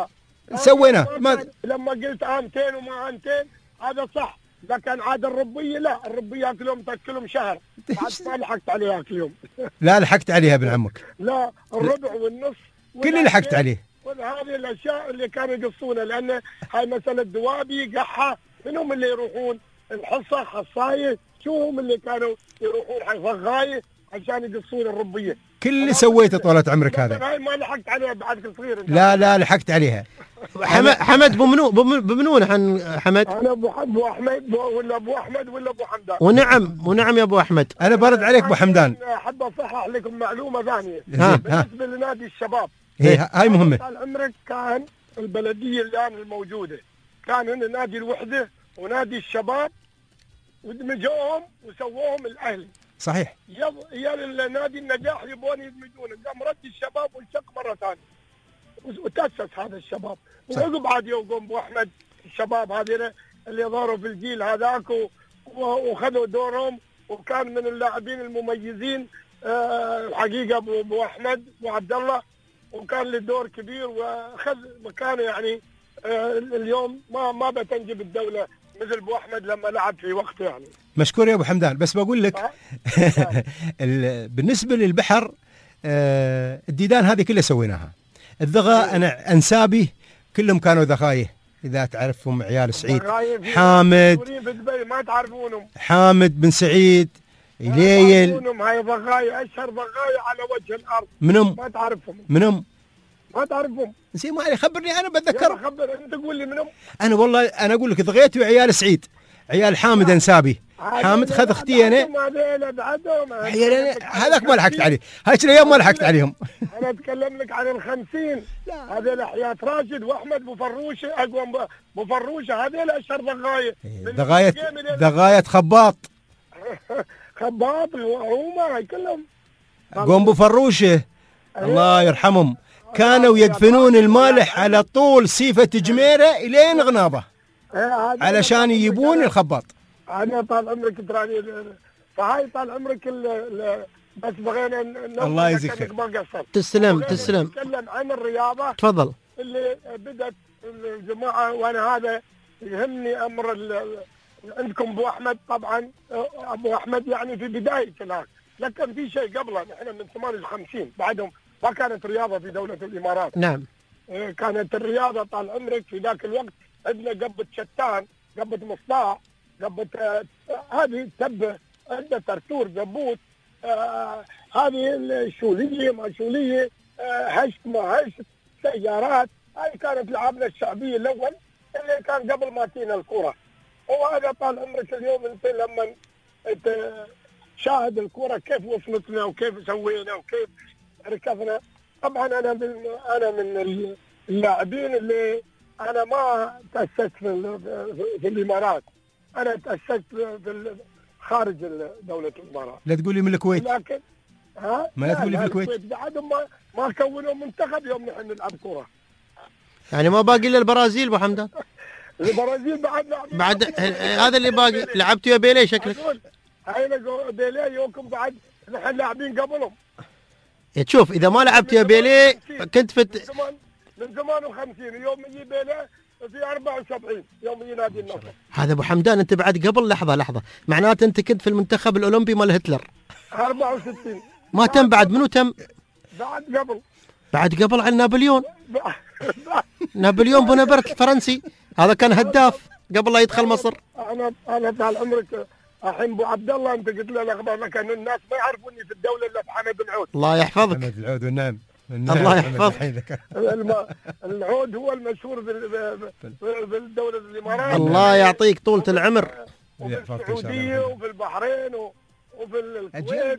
سويناه. ما لما قلت امتين وما امتين هذا صح، لكن عاد الربيه لا، الربيه ياكلهم تاكلهم شهر، بعد ما لحقت عليها ذاك اليوم. لا لحقت عليها ابن عمك. لا الربع والنص كل اللي لحقت عليه. وهذه الاشياء اللي كانوا يقصونها، لان هاي مساله دوابي قحه، منهم اللي يروحون الحصه حصايه، شو هم اللي كانوا يروحون حي فغايه عشان يقصون الربيه. كل اللي سويته طولت عمرك هذا. هاي ما لحقت عليها بعد صغير. لا لا لحقت عليها. حمد حمد بمنو بمنو نحن حمد؟ انا ابو ابو احمد ولا ابو احمد ولا ابو حمدان. ونعم ونعم يا ابو احمد. انا برد عليك ابو حمدان. احب اصحح لكم معلومه ثانيه بالنسبه لنادي الشباب. هي هاي مهمه. طال عمرك كان البلديه الان الموجوده كان هنا نادي الوحده ونادي الشباب ودمجوهم وسووهم الاهلي. صحيح. يا النادي النجاح يبون يدمجونه، قام رد الشباب وانشق مره ثانيه وتاسس هذا الشباب. وعقب عاد يوم ابو احمد الشباب هذول اللي ظهروا في الجيل هذاك وخذوا دورهم، وكان من اللاعبين المميزين أه الحقيقه ابو احمد وعبد الله، وكان له دور كبير واخذ مكانه. يعني أه اليوم ما ما بتنجب الدوله مثل ابو احمد لما لعب في وقته. يعني مشكور يا ابو حمدان. بس بقول لك بالنسبه للبحر أه الديدان هذه كلها سويناها. الذغاء انا انسابي كلهم كانوا ذخايه، اذا تعرفهم عيال سعيد. حامد ما تعرفونهم. حامد بن سعيد إليل. هاي ضغايه اشهر ضغايه على وجه الارض. منهم؟ ما تعرفهم. منهم؟ ما تعرفهم. زين ما علي خبرني انا بتذكر. خبر انت قول لي منهم. انا والله انا اقول لك ضغيت وعيال سعيد، عيال حامد انسابي. حامد خذ اختي انا. هذاك ما لحقت عليه، هاي الايام ما لحقت عليهم. انا اتكلم لك عن الخمسين، هذول حياة راشد واحمد ابو فروشه، اقوى ابو فروشه، هذول اشهر ضغايه. ضغايه ضغايه خباط. خباط وعومه كلهم. قوم ابو فروشه الله يرحمهم كانوا يدفنون المالح على طول سيفه جميره الين غنابه علشان يجيبون الخباط. انا طال عمرك تراني، فهاي طال عمرك ال ال بس بغينا الله يجزيك خير. تسلم تسلم. نتكلم عن الرياضه. تفضل. اللي بدات الجماعه، وانا هذا يهمني امر عندكم ابو احمد. طبعا ابو احمد يعني في بدايه هناك، لكن في شيء قبله. نحن من ثمانية وخمسين بعدهم ما كانت رياضه في دوله الامارات. نعم. كانت الرياضه طال عمرك في ذاك الوقت عندنا قبه شتان، قبه مصطاع، قبه آه هذه تبه، عندنا ترتور، زبوت، آه هذه الشوليه ما شوليه، آه هشت ما هشت، سيارات. هاي كانت لعبنا الشعبيه الاول اللي كان قبل ما تينا الكره. وهذا طال عمرك اليوم انت لما انت شاهد الكره كيف وصلتنا وكيف سوينا وكيف ركضنا. طبعا انا من انا من اللاعبين اللي انا ما تاسست في, في الامارات، انا تاسست في خارج دوله الامارات. لا تقول لي من الكويت. لكن ها ما لا تقول لي في الكويت. بعدهم ما ما كونوا منتخب يوم نحن نلعب كره. يعني ما باقي الا البرازيل ابو حمدان. البرازيل بعد لاعبين بعد هذا اللي باقي لعبتوا يا بيليه شكلك. هاي بيليه يوكم بعد نحن لاعبين قبلهم. تشوف اذا ما لعبت يا بيليه كنت في من زمان من زمان وخمسين يوم يجي بيليه في أربعة وسبعين يوم ينادي النصر. هذا ابو حمدان انت بعد قبل لحظه لحظه معناته انت كنت في المنتخب الاولمبي مال هتلر. أربعة وستين ما تم بعد منو تم؟ بعد قبل بعد قبل عن نابليون. نابليون بونابرت الفرنسي هذا كان هداف قبل لا يدخل مصر. انا انا طال عمرك الحين ابو عبد الله انت قلت لي الاخبار لك انه الناس ما يعرفوني في الدوله الا بحمد العود. الله يحفظك. حمد العود والنعم. الله يحفظك. العود هو المشهور في الدوله الامارات. الله يعطيك طولة العمر. وفي السعوديه وفي البحرين وفي الكويت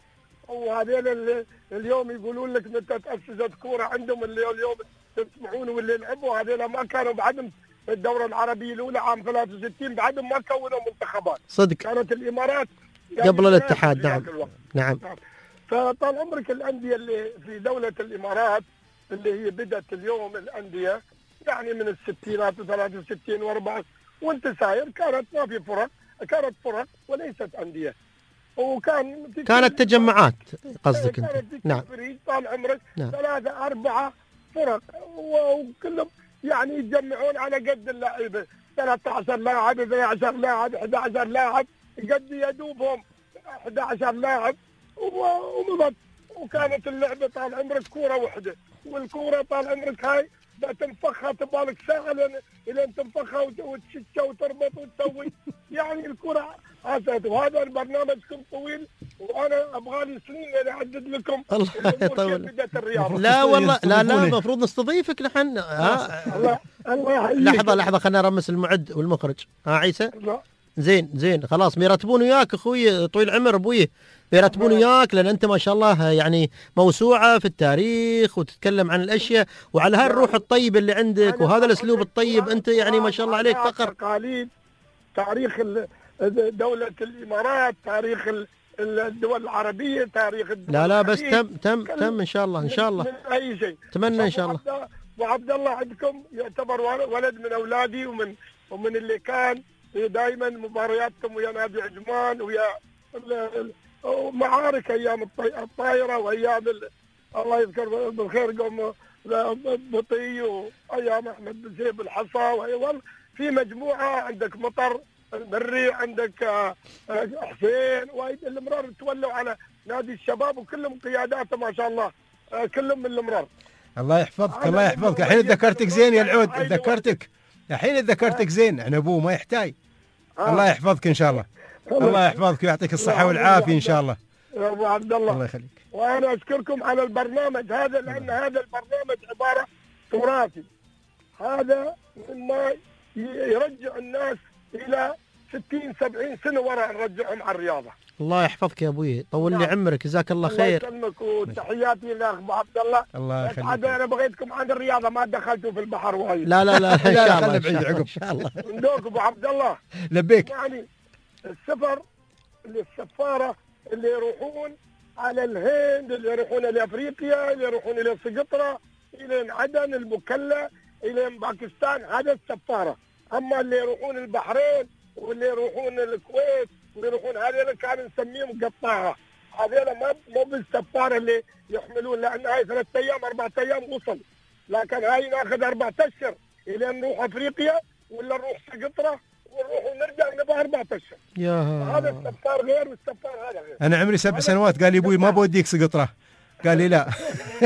وهذول اليوم يقولون لك متى تاسست كوره عندهم اللي اليوم تسمعون واللي لعبوا هذول ما كانوا بعدهم في الدوره العربيه الاولى عام ثلاثة وستين بعدهم ما كونوا منتخبات. صدق. كانت الامارات قبل الاتحاد. نعم. نعم. فطال عمرك الانديه اللي في دوله الامارات اللي هي بدات اليوم الانديه يعني من الستينات وثلاثة وستين واربعة وانت ساير كانت ما في فرق، كانت فرق وليست انديه. وكان كانت تجمعات قصدك انت. نعم. طال عمرك نعم. ثلاثة أربعة فرق وكلهم يعني يتجمعون على قد اللعيبه ثلاثة عشر لاعب اثني عشر لاعب أحد عشر لاعب قد يدوبهم أحد عشر لاعب ومضت. وكانت اللعبه طال عمرك كوره واحده والكوره طال عمرك هاي تنفخها تبالك ساعه لين لين تنفخها وتشتها وتربط وتسوي يعني الكوره عسات. وهذا البرنامج كم طويل وانا ابغى لي سنين لين اعدد لكم الله يطول. بدات الرياضه. لا والله لا لا المفروض نستضيفك نحن. ها الله الله لحظه لحظه خلينا نرمس المعد والمخرج. ها عيسى لا. زين زين خلاص بيرتبون وياك اخوي طويل العمر ابوي بيرتبون وياك لان انت ما شاء الله يعني موسوعه في التاريخ وتتكلم عن الاشياء وعلى هالروح الطيب اللي عندك وهذا الاسلوب الطيب انت يعني ما شاء الله عليك فقر. تقاليد تاريخ دولة الامارات تاريخ الدول العربيه تاريخ الدول لا لا بس تم تم تم ان شاء الله ان شاء الله. من اي شيء. اتمنى ان شاء الله. ابو عبد الله عندكم يعتبر ولد من اولادي ومن ومن اللي كان دائما مبارياتكم ويا نادي عجمان ويا معارك ايام الطايره وايام الله يذكر بالخير قوم بطي وايام احمد بن زيب الحصى في مجموعه عندك مطر البري عندك حسين وايد الامرار تولوا على نادي الشباب وكلهم قياداته ما شاء الله كلهم من الامرار. الله يحفظك الله يحفظك. الحين ذكرتك زين يا العود ذكرتك الحين ذكرتك زين عن ابوه ما يحتاج. الله يحفظك ان شاء الله. الله يحفظك ويعطيك الصحه والعافيه ان شاء الله. يا ابو عبد الله الله يخليك. وانا اشكركم على البرنامج هذا لان هذا البرنامج عباره تراثي. هذا مما يرجع الناس الى ستين سبعين سنه وراء نرجعهم على الرياضه. الله يحفظك يا ابوي طول لي عمرك جزاك الله خير. الله يسلمك وتحياتي لاخ ابو عبد الله. الله يخليك. انا بغيتكم عن الرياضه ما دخلتوا في البحر وايد. لا لا لا ان شاء الله بعيد عقب ان شاء الله. ندوك ابو عبد الله لبيك. يعني السفر اللي السفاره اللي يروحون على الهند اللي يروحون لافريقيا اللي يروحون الى سقطرى الى عدن المكلا الى باكستان هذا السفاره. اما اللي يروحون البحرين واللي يروحون الكويت واللي يروحون هذول كانوا نسميهم قطاعه. هذول ما مو بالسفاره اللي يحملون لان هاي ثلاث ايام اربع ايام وصل. لكن هاي ناخذ اربع اشهر الى نروح افريقيا ولا نروح سقطرى ونروح ونرجع نبغى اربع اشهر. يا هذا السفار غير والسفار هذا غير. انا عمري سبع سنوات قال لي ابوي ما بوديك سقطرى. قال لي لا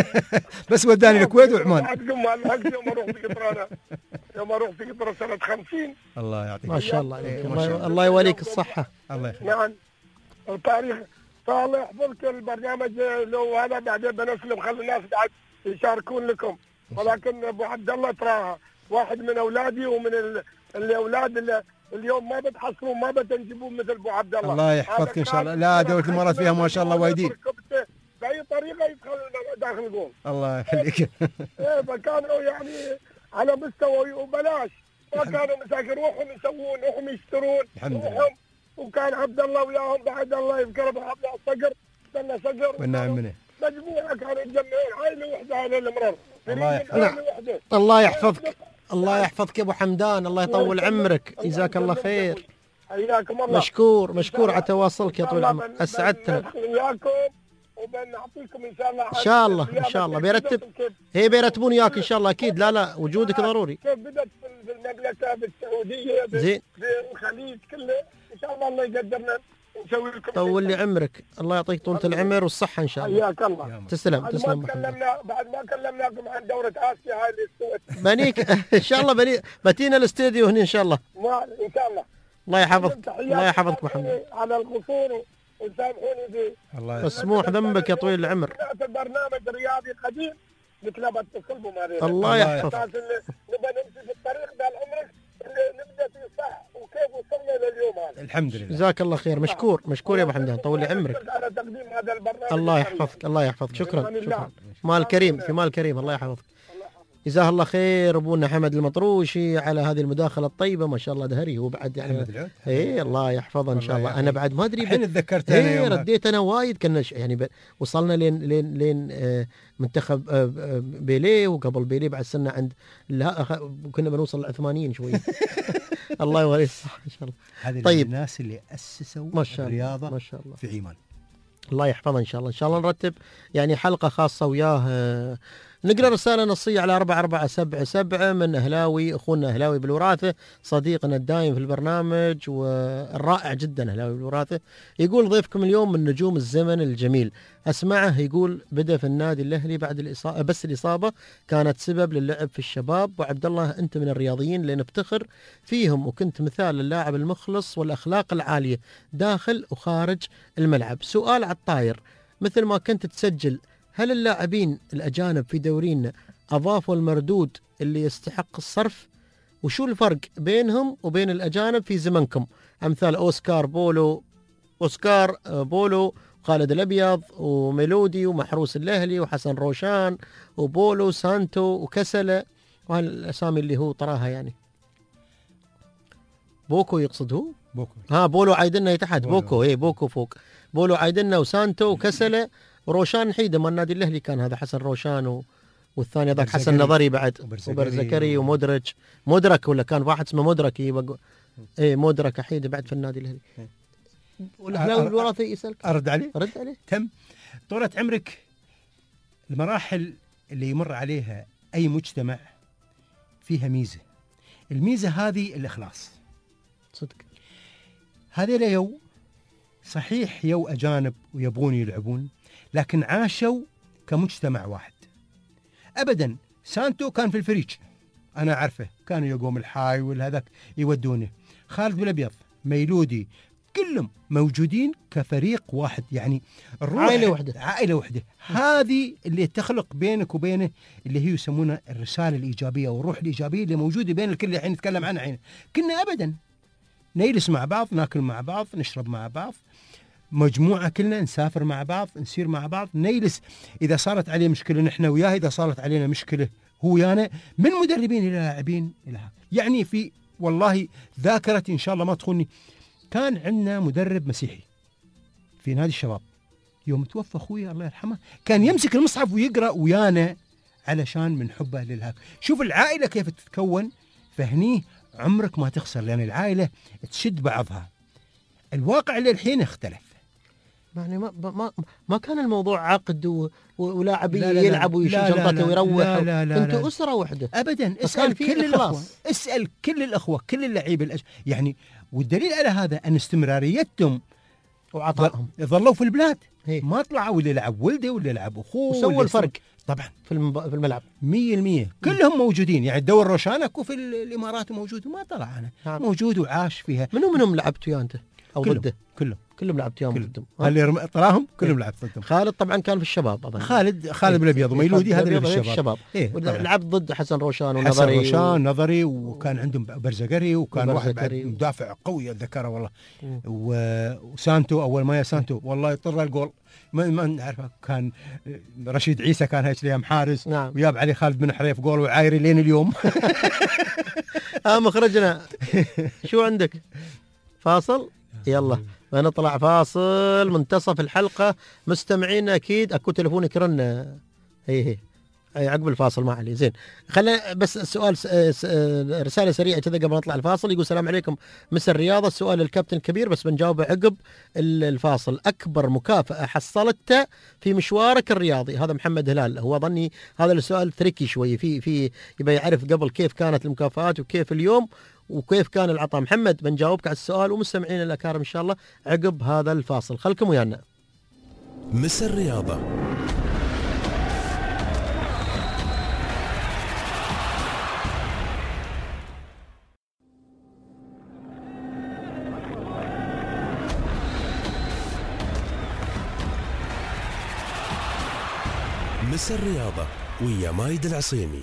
بس وداني الكويت وعمان. يوم اروح سقطرى انا يوم اروح سقطرى سنه خمسين. الله يعطيك ما شاء الله عليك. الله يوليك الصحه. الله يخليك. نعم التاريخ فالله يحفظك البرنامج لو هذا بعدين بنسلم خلي الناس قاعد يشاركون لكم. ولكن ابو عبد الله ترى واحد من اولادي ومن الاولاد اللي اليوم ما بتحصلون ما بتنجبون مثل ابو عبد الله. الله يحفظك ان شاء الله. لا دوله الامارات فيها ما شاء الله وايدين. باي طريقه يدخل داخل الجول. الله يخليك. ايه فكانوا يعني على مستوى وبلاش ما كانوا مساكين روحهم يسوون روحهم يشترون روحهم. وكان عبد الله وياهم بعد الله يذكره ابو عبد الله صقر استنى صقر والنعم منه مجموعه كانوا يتجمعون عائله وحده على الامرار. الله يحفظك. الله يحفظك الله يحفظك يا ابو حمدان، الله يطول عمرك، جزاك الله خير. حياكم الله. مشكور مشكور على تواصلك يا طويل العمر، اسعدتنا. ندخل وياكم وبنعطيكم ان شاء الله. ان شاء الله ان شاء الله بيرتب، هي بيرتبون وياك ان شاء الله اكيد. لا لا وجودك ضروري. كيف بدت في المملكه بالسعوديه زين في الخليج كله ان شاء الله الله يقدرنا نسوي لكم. طول لي عمرك، الله يعطيك طولة العمر والصحة ان شاء الله. حياك الله. تسلم بعد تسلم. ما تكلمنا بعد ما كلمناكم عن دورة آسيا هاي اللي استوت. بنيك ان شاء الله بني بتينا الاستديو هنا ان شاء الله. ما ان شاء الله. الله يحفظك الله يحفظك محمد. على القصور وسامحوني ب الله مسموح ذنبك يا طويل العمر. برنامج رياضي قديم مثل ما بتصل بمارينا. الله يحفظك. نبى نمشي في الطريق ده العمرك اللي نبدا فيه صح وكيف وصلنا لليوم هذا. الحمد لله. جزاك الله خير، مشكور مشكور يا ابو حمدان، طول لي عمرك. على تقديم هذا البرنامج. الله يحفظك الله يحفظك، شكرا شكرا. مال كريم في مال كريم، الله يحفظك. جزاه الله خير ابونا حمد المطروشي على هذه المداخله الطيبه، ما شاء الله دهري هو بعد يعني. اي الله يحفظه ان شاء الله. انا بعد ما ادري الحين تذكرت انا ايه رديت انا وايد كنا يعني ب... وصلنا لين لين لين آه منتخب آه بيليه، وقبل بيليه بعد سنه عند لا أخ... كنا بنوصل ل ثمانين شوي. الله يوريه الصحه ان شاء الله. هذه طيب. الناس اللي اسسوا ما شاء الله الرياضه ما شاء الله في عمان. الله يحفظه ان شاء الله. ان شاء الله نرتب يعني حلقه خاصه وياه. آه نقرا رساله نصيه على أربعة أربعة سبعة سبعة من أهلاوي، أخونا أهلاوي بالوراثة، صديقنا الدائم في البرنامج والرائع جدا أهلاوي بالوراثة. يقول ضيفكم اليوم من نجوم الزمن الجميل، أسمعه يقول بدأ في النادي الأهلي بعد الإصابة، بس الإصابة كانت سبب للعب في الشباب. وعبد الله أنت من الرياضيين اللي نفتخر فيهم، وكنت مثال للاعب المخلص والأخلاق العالية داخل وخارج الملعب. سؤال على الطاير، مثل ما كنت تسجل، هل اللاعبين الأجانب في دورينا أضافوا المردود اللي يستحق الصرف؟ وشو الفرق بينهم وبين الأجانب في زمنكم؟ أمثال أوسكار بولو أوسكار بولو خالد الأبيض وميلودي ومحروس الأهلي وحسن روشان وبولو سانتو وكسلة، وهالأسامي اللي هو طراها يعني. بوكو يقصد هو؟ بوكو. ها بولو عايدنا تحت، بولو. بوكو اي بوكو فوق. بولو عايدنا وسانتو وكسلة وروشان حيدة مال النادي الأهلي كان هذا حسن روشان و... والثاني ذاك حسن نظري بعد وبرزكري و... ومدرج مدرك ولا كان واحد اسمه مدرك يبقى اي مدرك حيد بعد في النادي الأهلي. والاهلاوي بالوراثة يسألك ارد عليه رد عليه. تم. طولة عمرك المراحل اللي يمر عليها اي مجتمع فيها ميزة، الميزة هذه الإخلاص. صدق هذه يو صحيح يو أجانب ويبغون يلعبون، لكن عاشوا كمجتمع واحد. أبدا سانتو كان في الفريق أنا أعرفه، كانوا يقوم الحاي والهذاك يودونه. خالد بالأبيض ميلودي كلهم موجودين كفريق واحد، يعني الروح عائلة واحدة عائلة واحدة. هذه اللي تخلق بينك وبينه اللي هي يسمونها الرسالة الإيجابية والروح الإيجابية اللي موجودة بين الكل. الحين نتكلم عنها الحين كنا أبدا نجلس مع بعض، ناكل مع بعض، نشرب مع بعض، مجموعة كلنا نسافر مع بعض، نسير مع بعض، نجلس. إذا صارت عليه مشكلة نحن وياه، إذا صارت علينا مشكلة هو ويانا، من مدربين إلى لاعبين إلى يعني في والله ذاكرتي إن شاء الله ما تخوني. كان عندنا مدرب مسيحي في نادي الشباب، يوم توفى أخوي الله يرحمه كان يمسك المصحف ويقرأ ويانا علشان من حبه للهاك. شوف العائلة كيف تتكون، فهنيه عمرك ما تخسر، لأن العائلة تشد بعضها. الواقع اللي الحين اختلف، يعني ما ما ما كان الموضوع عقد و... ولاعبي لا لا يلعب ويشيل لا لا جنطته ويروح. لا لا لا انتوا لا. أسرة واحدة ابدا. اسال كل الاخوه، اسال كل الاخوه كل اللعيبه الأج... يعني والدليل على هذا ان استمراريتهم وعطائهم ظلوا في البلاد. هي. ما طلعوا واللي يلعب ولده واللي يلعب اخوه وسووا الفرق طبعا في المب... في الملعب مية بالمية. كلهم موجودين، يعني الدور روشان اكو في الامارات موجود وما طلع انا نعم. موجود وعاش فيها. منو منهم لعبت وياه انت او كلهم. ضده؟ كلهم كلهم لعبت وياهم كلهم. ضدهم. اللي رم... طراهم كلهم لعبت ضدهم. خالد طبعا كان في الشباب اظن. خالد خالد بالابيض وميلودي هذا اللي في الشباب. إيه لعبت ضد حسن روشان ونظري حسن روشان نظري وكان عندهم برزقري وكان واحد بعد مدافع قوي اتذكره والله. و... وسانتو اول ما يا سانتو والله يطر الجول ما ما نعرفه. كان رشيد عيسى كان هيك ليام حارس. نعم. وياب علي خالد بن حريف جول وعايري لين اليوم. اه مخرجنا شو عندك؟ فاصل يلا بنطلع فاصل منتصف الحلقة. مستمعين أكيد أكو تلفونك رن. هي هي اي عقب الفاصل ما عليه. زين خلينا بس السؤال س... س... رساله سريعه كذا قبل نطلع الفاصل. يقول السلام عليكم مس الرياضه، السؤال للكابتن الكبير بس بنجاوبه عقب الفاصل. اكبر مكافاه حصلتها في مشوارك الرياضي؟ هذا محمد هلال. هو ظني هذا السؤال تريكي شوي، في في يبي يعرف قبل كيف كانت المكافآت وكيف اليوم وكيف كان العطاء. محمد بنجاوبك على السؤال ومستمعين الاكارم ان شاء الله عقب هذا الفاصل. خلكم ويانا. مس الرياضة. مس الرياضة ويا مايد العصيمي.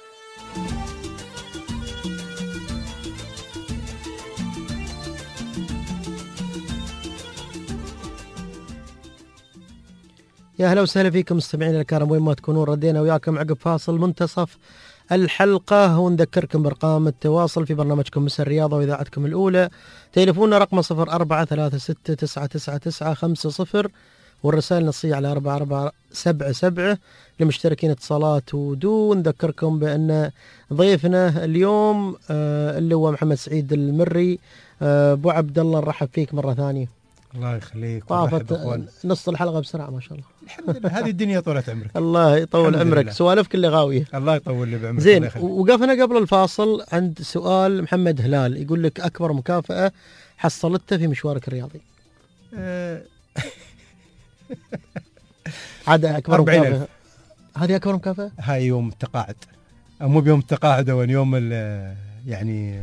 يا اهلا وسهلا فيكم مستمعينا الكرام وين ما تكونون. ردينا وياكم عقب فاصل منتصف الحلقة، ونذكركم بارقام التواصل في برنامجكم مس الرياضة واذاعتكم الاولى. تليفوننا رقم صفر أربعة ثلاثة ستة تسعة تسعة تسعة خمسة صفر، والرسائل النصية على أربعة أربعة سبعة سبعة لمشتركين اتصالات ودون. نذكركم بأن ضيفنا اليوم آه اللي هو محمد سعيد المري. آه أبو عبد الله نرحب فيك مرة ثانية. الله يخليك. طافت نص الحلقة بسرعة ما شاء الله. الحمد لله هذه الدنيا طولت عمرك. الله يطول عمرك، سوالفك اللي غاوية. الله يطول لي بعمرك. زين وقفنا قبل الفاصل عند سؤال محمد هلال يقول لك أكبر مكافأة حصلتها في مشوارك الرياضي. أه عاد أكبر مكافأة هذه أكبر مكافأة؟ هاي يوم التقاعد، أو مو بيوم التقاعد، هو يوم يعني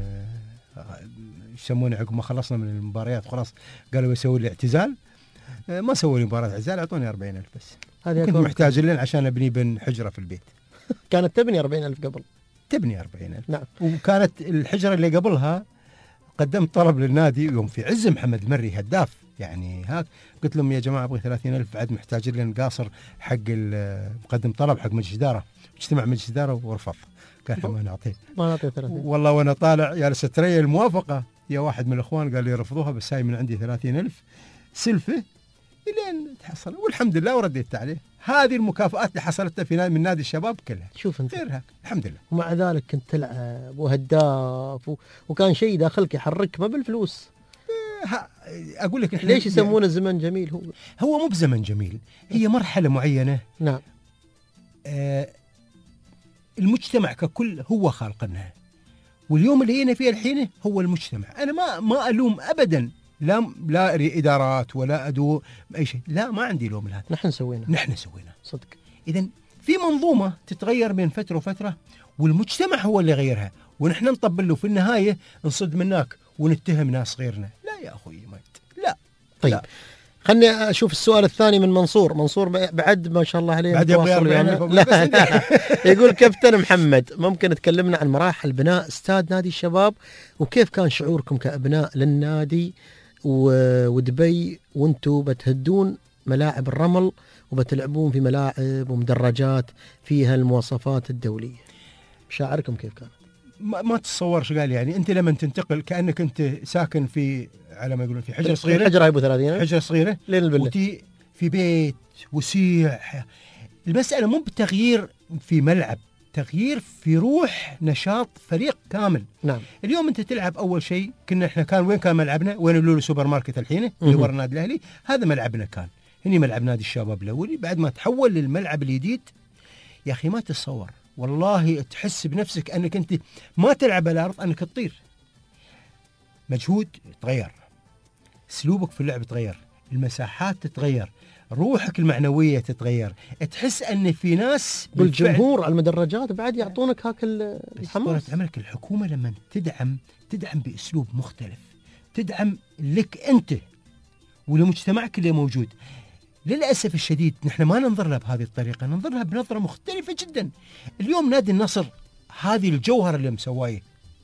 يسمونه عقب ما خلصنا من المباريات خلاص قالوا بيسوي لي اعتزال. ما سووا لي مباراة اعتزال، أعطوني أربعين ألف بس. هذه كنت محتاج لين عشان أبني بن حجرة في البيت. كانت تبني أربعين ألف قبل. تبني أربعين ألف. نعم. وكانت الحجرة اللي قبلها قدمت طلب للنادي يوم في عز محمد المري هداف يعني هاك، قلت لهم يا جماعة أبغى ثلاثين ألف بعد محتاج لين قاصر حق مقدم طلب حق مجلس إدارة. اجتمع مجلس إدارة ورفض، قال ما نعطيه. ما نعطيه ثلاثين. والله وأنا طالع يا ستري الموافقة يا واحد من الأخوان قال لي رفضوها بس هاي من عندي ثلاثين ألف سلفة إلين تحصل، والحمد لله ورديت عليه. هذه المكافآت اللي حصلتها في من نادي الشباب كلها. شوف انت غيرها الحمد لله. ومع ذلك كنت تلعب وهداف و... وكان شيء داخلك يحرك ما بالفلوس. ها اقول لك ليش يسمونه زمن جميل؟ هو هو مو بزمن جميل، هي مرحله معينه. نعم. آه المجتمع ككل هو خالقنا، واليوم اللي هنا فيه الحين هو المجتمع. انا ما ما الوم ابدا لا لا ادارات ولا ادو اي شيء، لا ما عندي لوم لهذا. نحن سوينا نحن سوينا صدق. اذا في منظومه تتغير بين فتره وفتره، والمجتمع هو اللي غيرها، ونحن نطبل له في النهايه نصد منك ونتهم ناس غيرنا. لا يا اخوي ما لا. طيب لا. خلني اشوف السؤال الثاني من منصور. منصور بعد ما شاء الله عليه بعد يبغى يعني. لا, لا. يقول كابتن محمد ممكن تكلمنا عن مراحل بناء استاد نادي الشباب وكيف كان شعوركم كابناء للنادي ودبي وانتم بتهدون ملاعب الرمل وبتلعبون في ملاعب ومدرجات فيها المواصفات الدولية؟ مشاعركم كيف كانت؟ ما, ما تتصور شو قال يعني. انت لما تنتقل كأنك انت ساكن في على ما يقولون في حجرة صغيرة. حجرة ابو ثلاثين. حجرة صغيرة لين البلة. وتي في بيت وسيع. المسألة مو بتغيير في ملعب، تغيير في روح نشاط فريق كامل. نعم. اليوم انت تلعب اول شيء كنا احنا كان وين كان ملعبنا؟ وين اللولو سوبر ماركت الحين اللي ورا النادي الاهلي، هذا ملعبنا كان. هني ملعب نادي الشباب الاولي. بعد ما تحول للملعب الجديد يا اخي ما تتصور والله، تحس بنفسك انك انت ما تلعب على الارض، انك تطير. مجهود تغير، اسلوبك في اللعب تغير، المساحات تتغير، روحك المعنويه تتغير، تحس ان في ناس والجمهور على المدرجات بعد يعطونك هاك الحماس. عملك الحكومه لما تدعم تدعم باسلوب مختلف، تدعم لك انت ولمجتمعك اللي موجود. للاسف الشديد نحن ما ننظر لها بهذه الطريقه، ننظر لها بنظره مختلفه جدا. اليوم نادي النصر هذه الجوهر اللي مسواه،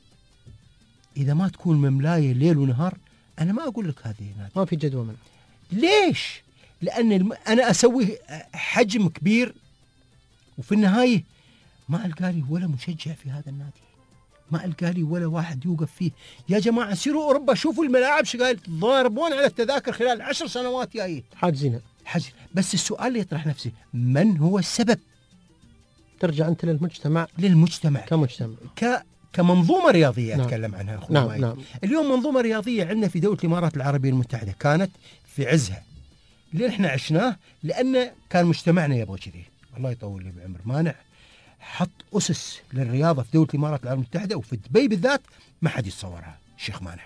اذا ما تكون مملايه ليل ونهار انا ما اقول لك هذه نادي. ما في جدوى منه. ليش؟ لأن الم... أنا أسوي حجم كبير وفي النهاية ما ألقى لي ولا مشجع في هذا النادي، ما ألقى لي ولا واحد يوقف فيه. يا جماعة سيروا أوروبا شوفوا الملاعب شو قال، ضاربون على التذاكر خلال عشر سنوات جاية حاجزينها. حاجز. بس السؤال اللي يطرح نفسه من هو السبب؟ ترجع أنت للمجتمع للمجتمع كمجتمع ك كمنظومة رياضية. نعم. أتكلم عنها أخوي نعم مايد. نعم. اليوم منظومة رياضية عندنا في دولة الإمارات العربية المتحدة كانت في عزها اللي احنا عشناه، لأن كان مجتمعنا يبغى كذي. الله يطول لي بعمر مانع حط أسس للرياضة في دولة الإمارات العربية المتحدة، وفي دبي بالذات ما حد يتصورها. الشيخ مانع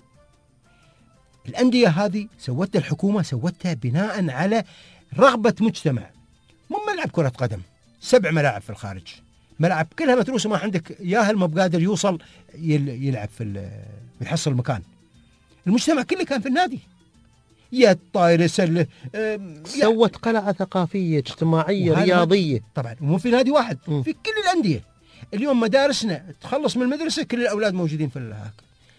الأندية هذه سوتها الحكومة، سوتها بناء على رغبة مجتمع. مو ملعب كرة قدم، سبع ملاعب في الخارج، ملعب كلها متروسة، ما عندك ياهل ما بقادر يوصل يلعب في يحصل مكان. المجتمع كله كان في النادي، يد طايرة سلة، سوت قلعة ثقافية اجتماعية رياضية. طبعا مو في نادي واحد، م. في كل الأندية. اليوم مدارسنا تخلص من المدرسة كل الأولاد موجودين في الهاك،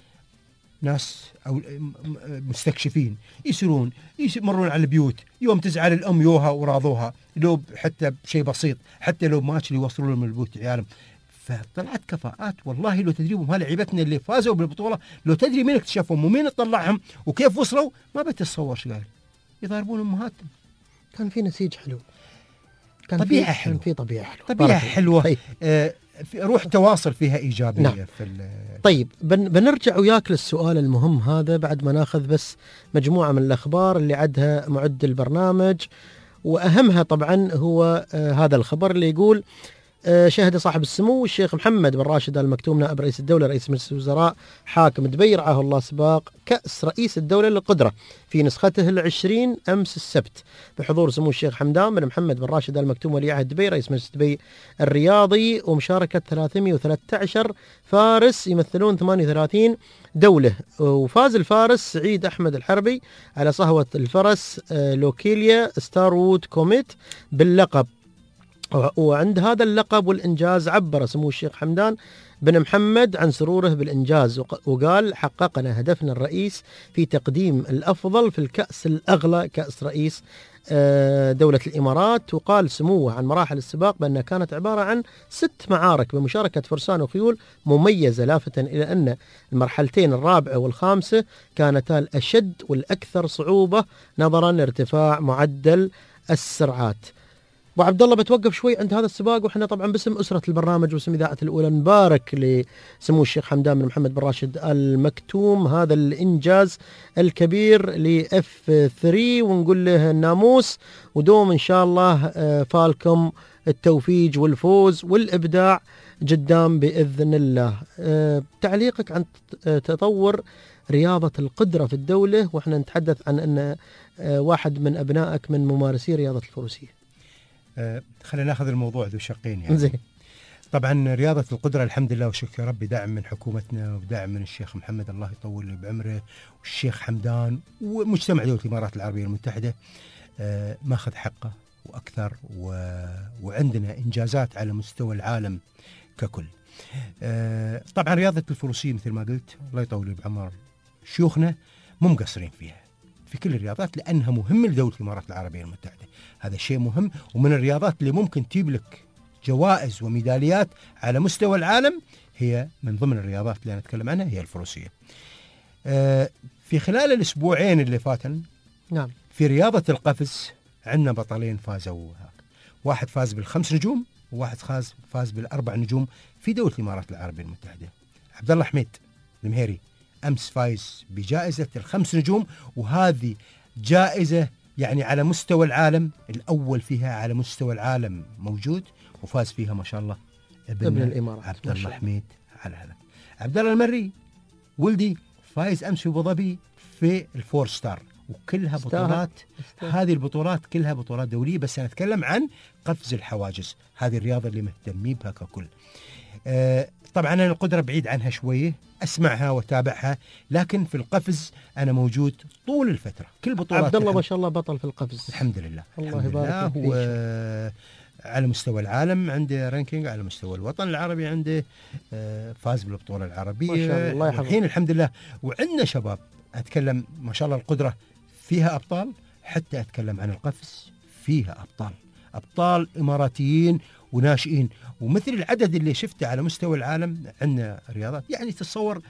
ناس أو مستكشفين يسيرون يمرون على البيوت. يوم تزعل الأم يوها وراضوها لو حتى بشيء بسيط، حتى لو ماتش اللي يوصلوا لهم البيوت عيالهم. فطلعت كفاءات والله. لو تدريبهم هاللعيبتنا اللي فازوا بالبطولة، لو تدري مين اكتشفهم ومين طلعهم وكيف وصلوا، ما بتتصور شو قال يضاربون أمهاتهم. كان في نسيج حلو، كان طبيعة في حلوة، كان في طبيعة حلوة، طبيعة حلوة. طيب. آه في روح تواصل فيها إيجابية. نعم. في طيب بن بنرجع وياك للسؤال المهم هذا بعد ما ناخذ بس مجموعة من الأخبار اللي عدها معد البرنامج، وأهمها طبعا هو آه هذا الخبر اللي يقول آه شهد صاحب السمو الشيخ محمد بن راشد آل مكتوم نائب رئيس الدولة رئيس مجلس الوزراء حاكم دبي رعاه الله سباق كأس رئيس الدولة للقدرة في نسخته العشرين أمس السبت بحضور سمو الشيخ حمدان بن محمد بن راشد آل مكتوم ولي عهد دبي رئيس مجلس دبي الرياضي، ومشاركة ثلاثمئة وثلاثة عشر فارس يمثلون ثمانية وثلاثين دولة. وفاز الفارس سعيد أحمد الحربي على صهوة الفرس آه لوكيليا ستار وود كوميت باللقب. وعند هذا اللقب والإنجاز عبر سمو الشيخ حمدان بن محمد عن سروره بالإنجاز، وقال حققنا هدفنا الرئيس في تقديم الأفضل في الكأس الأغلى كأس رئيس دولة الإمارات. وقال سموه عن مراحل السباق بأنها كانت عبارة عن ست معارك بمشاركة فرسان وخيول مميزة، لافتا إلى أن المرحلتين الرابعة والخامسة كانتا الأشد والأكثر صعوبة نظرا لارتفاع معدل السرعات. ابو عبد الله بتوقف شوي عند هذا السباق، واحنا طبعا باسم اسره البرنامج واسم اذاعه الاولى نبارك لسمو الشيخ حمدان بن محمد بن راشد آل مكتوم هذا الانجاز الكبير لاف ثلاثة، ونقول له الناموس ودوم ان شاء الله فالكم التوفيق والفوز والابداع قدام باذن الله. تعليقك عن تطور رياضه القدره في الدوله، واحنا نتحدث عن ان واحد من ابنائك من ممارسي رياضه الفروسيه. آه خلينا ناخذ الموضوع ذو شقين يعني. زين. طبعا رياضة القدرة الحمد لله وشكر ربي دعم من حكومتنا ودعم من الشيخ محمد الله يطول بعمره والشيخ حمدان ومجتمع دولة الإمارات العربية المتحدة آه ماخذ حقه وأكثر، و... وعندنا إنجازات على مستوى العالم ككل. آه طبعا رياضة الفروسية مثل ما قلت الله يطول بعمر شيوخنا مو مقصرين فيها في كل الرياضات، لأنها مهمة لدولة الإمارات العربية المتحدة. هذا شيء مهم، ومن الرياضات اللي ممكن تجيب لك جوائز وميداليات على مستوى العالم هي من ضمن الرياضات اللي أنا أتكلم عنها هي الفروسية. آه في خلال الأسبوعين اللي فاتن نعم في رياضة القفز عندنا بطلين فازوا هاك. واحد فاز بالخمس نجوم وواحد فاز فاز بالأربع نجوم في دولة الإمارات العربية المتحدة. عبد الله حميد المهيري أمس فايز بجائزة الخمس نجوم، وهذه جائزة يعني على مستوى العالم، الأول فيها على مستوى العالم موجود، وفاز فيها ما شاء الله ابن, ابن الإمارات عبد الله حميد على هذا. عبد الله المري ولدي فايز أمس في أبو ظبي في الفور ستار، وكلها بطولات. هذه البطولات كلها بطولات دولية، بس أنا أتكلم عن قفز الحواجز، هذه الرياضة اللي مهتمين بها ككل. آه طبعا أنا القدرة بعيد عنها شوية، أسمعها وتابعها، لكن في القفز أنا موجود طول الفترة كل بطولات. عبد الله ما شاء الله بطل في القفز الحمد لله. الله يبارك فيك. على مستوى العالم عنده رانكينج، على مستوى الوطن العربي عنده فاز بالبطولة العربية ما شاء الله. الحين الحمد لله. وعندنا شباب أتكلم ما شاء الله القدرة فيها أبطال، حتى أتكلم عن القفز فيها أبطال أبطال إماراتيين وناشئين، ومثل العدد اللي شفته على مستوى العالم عندنا رياضات. يعني تتصور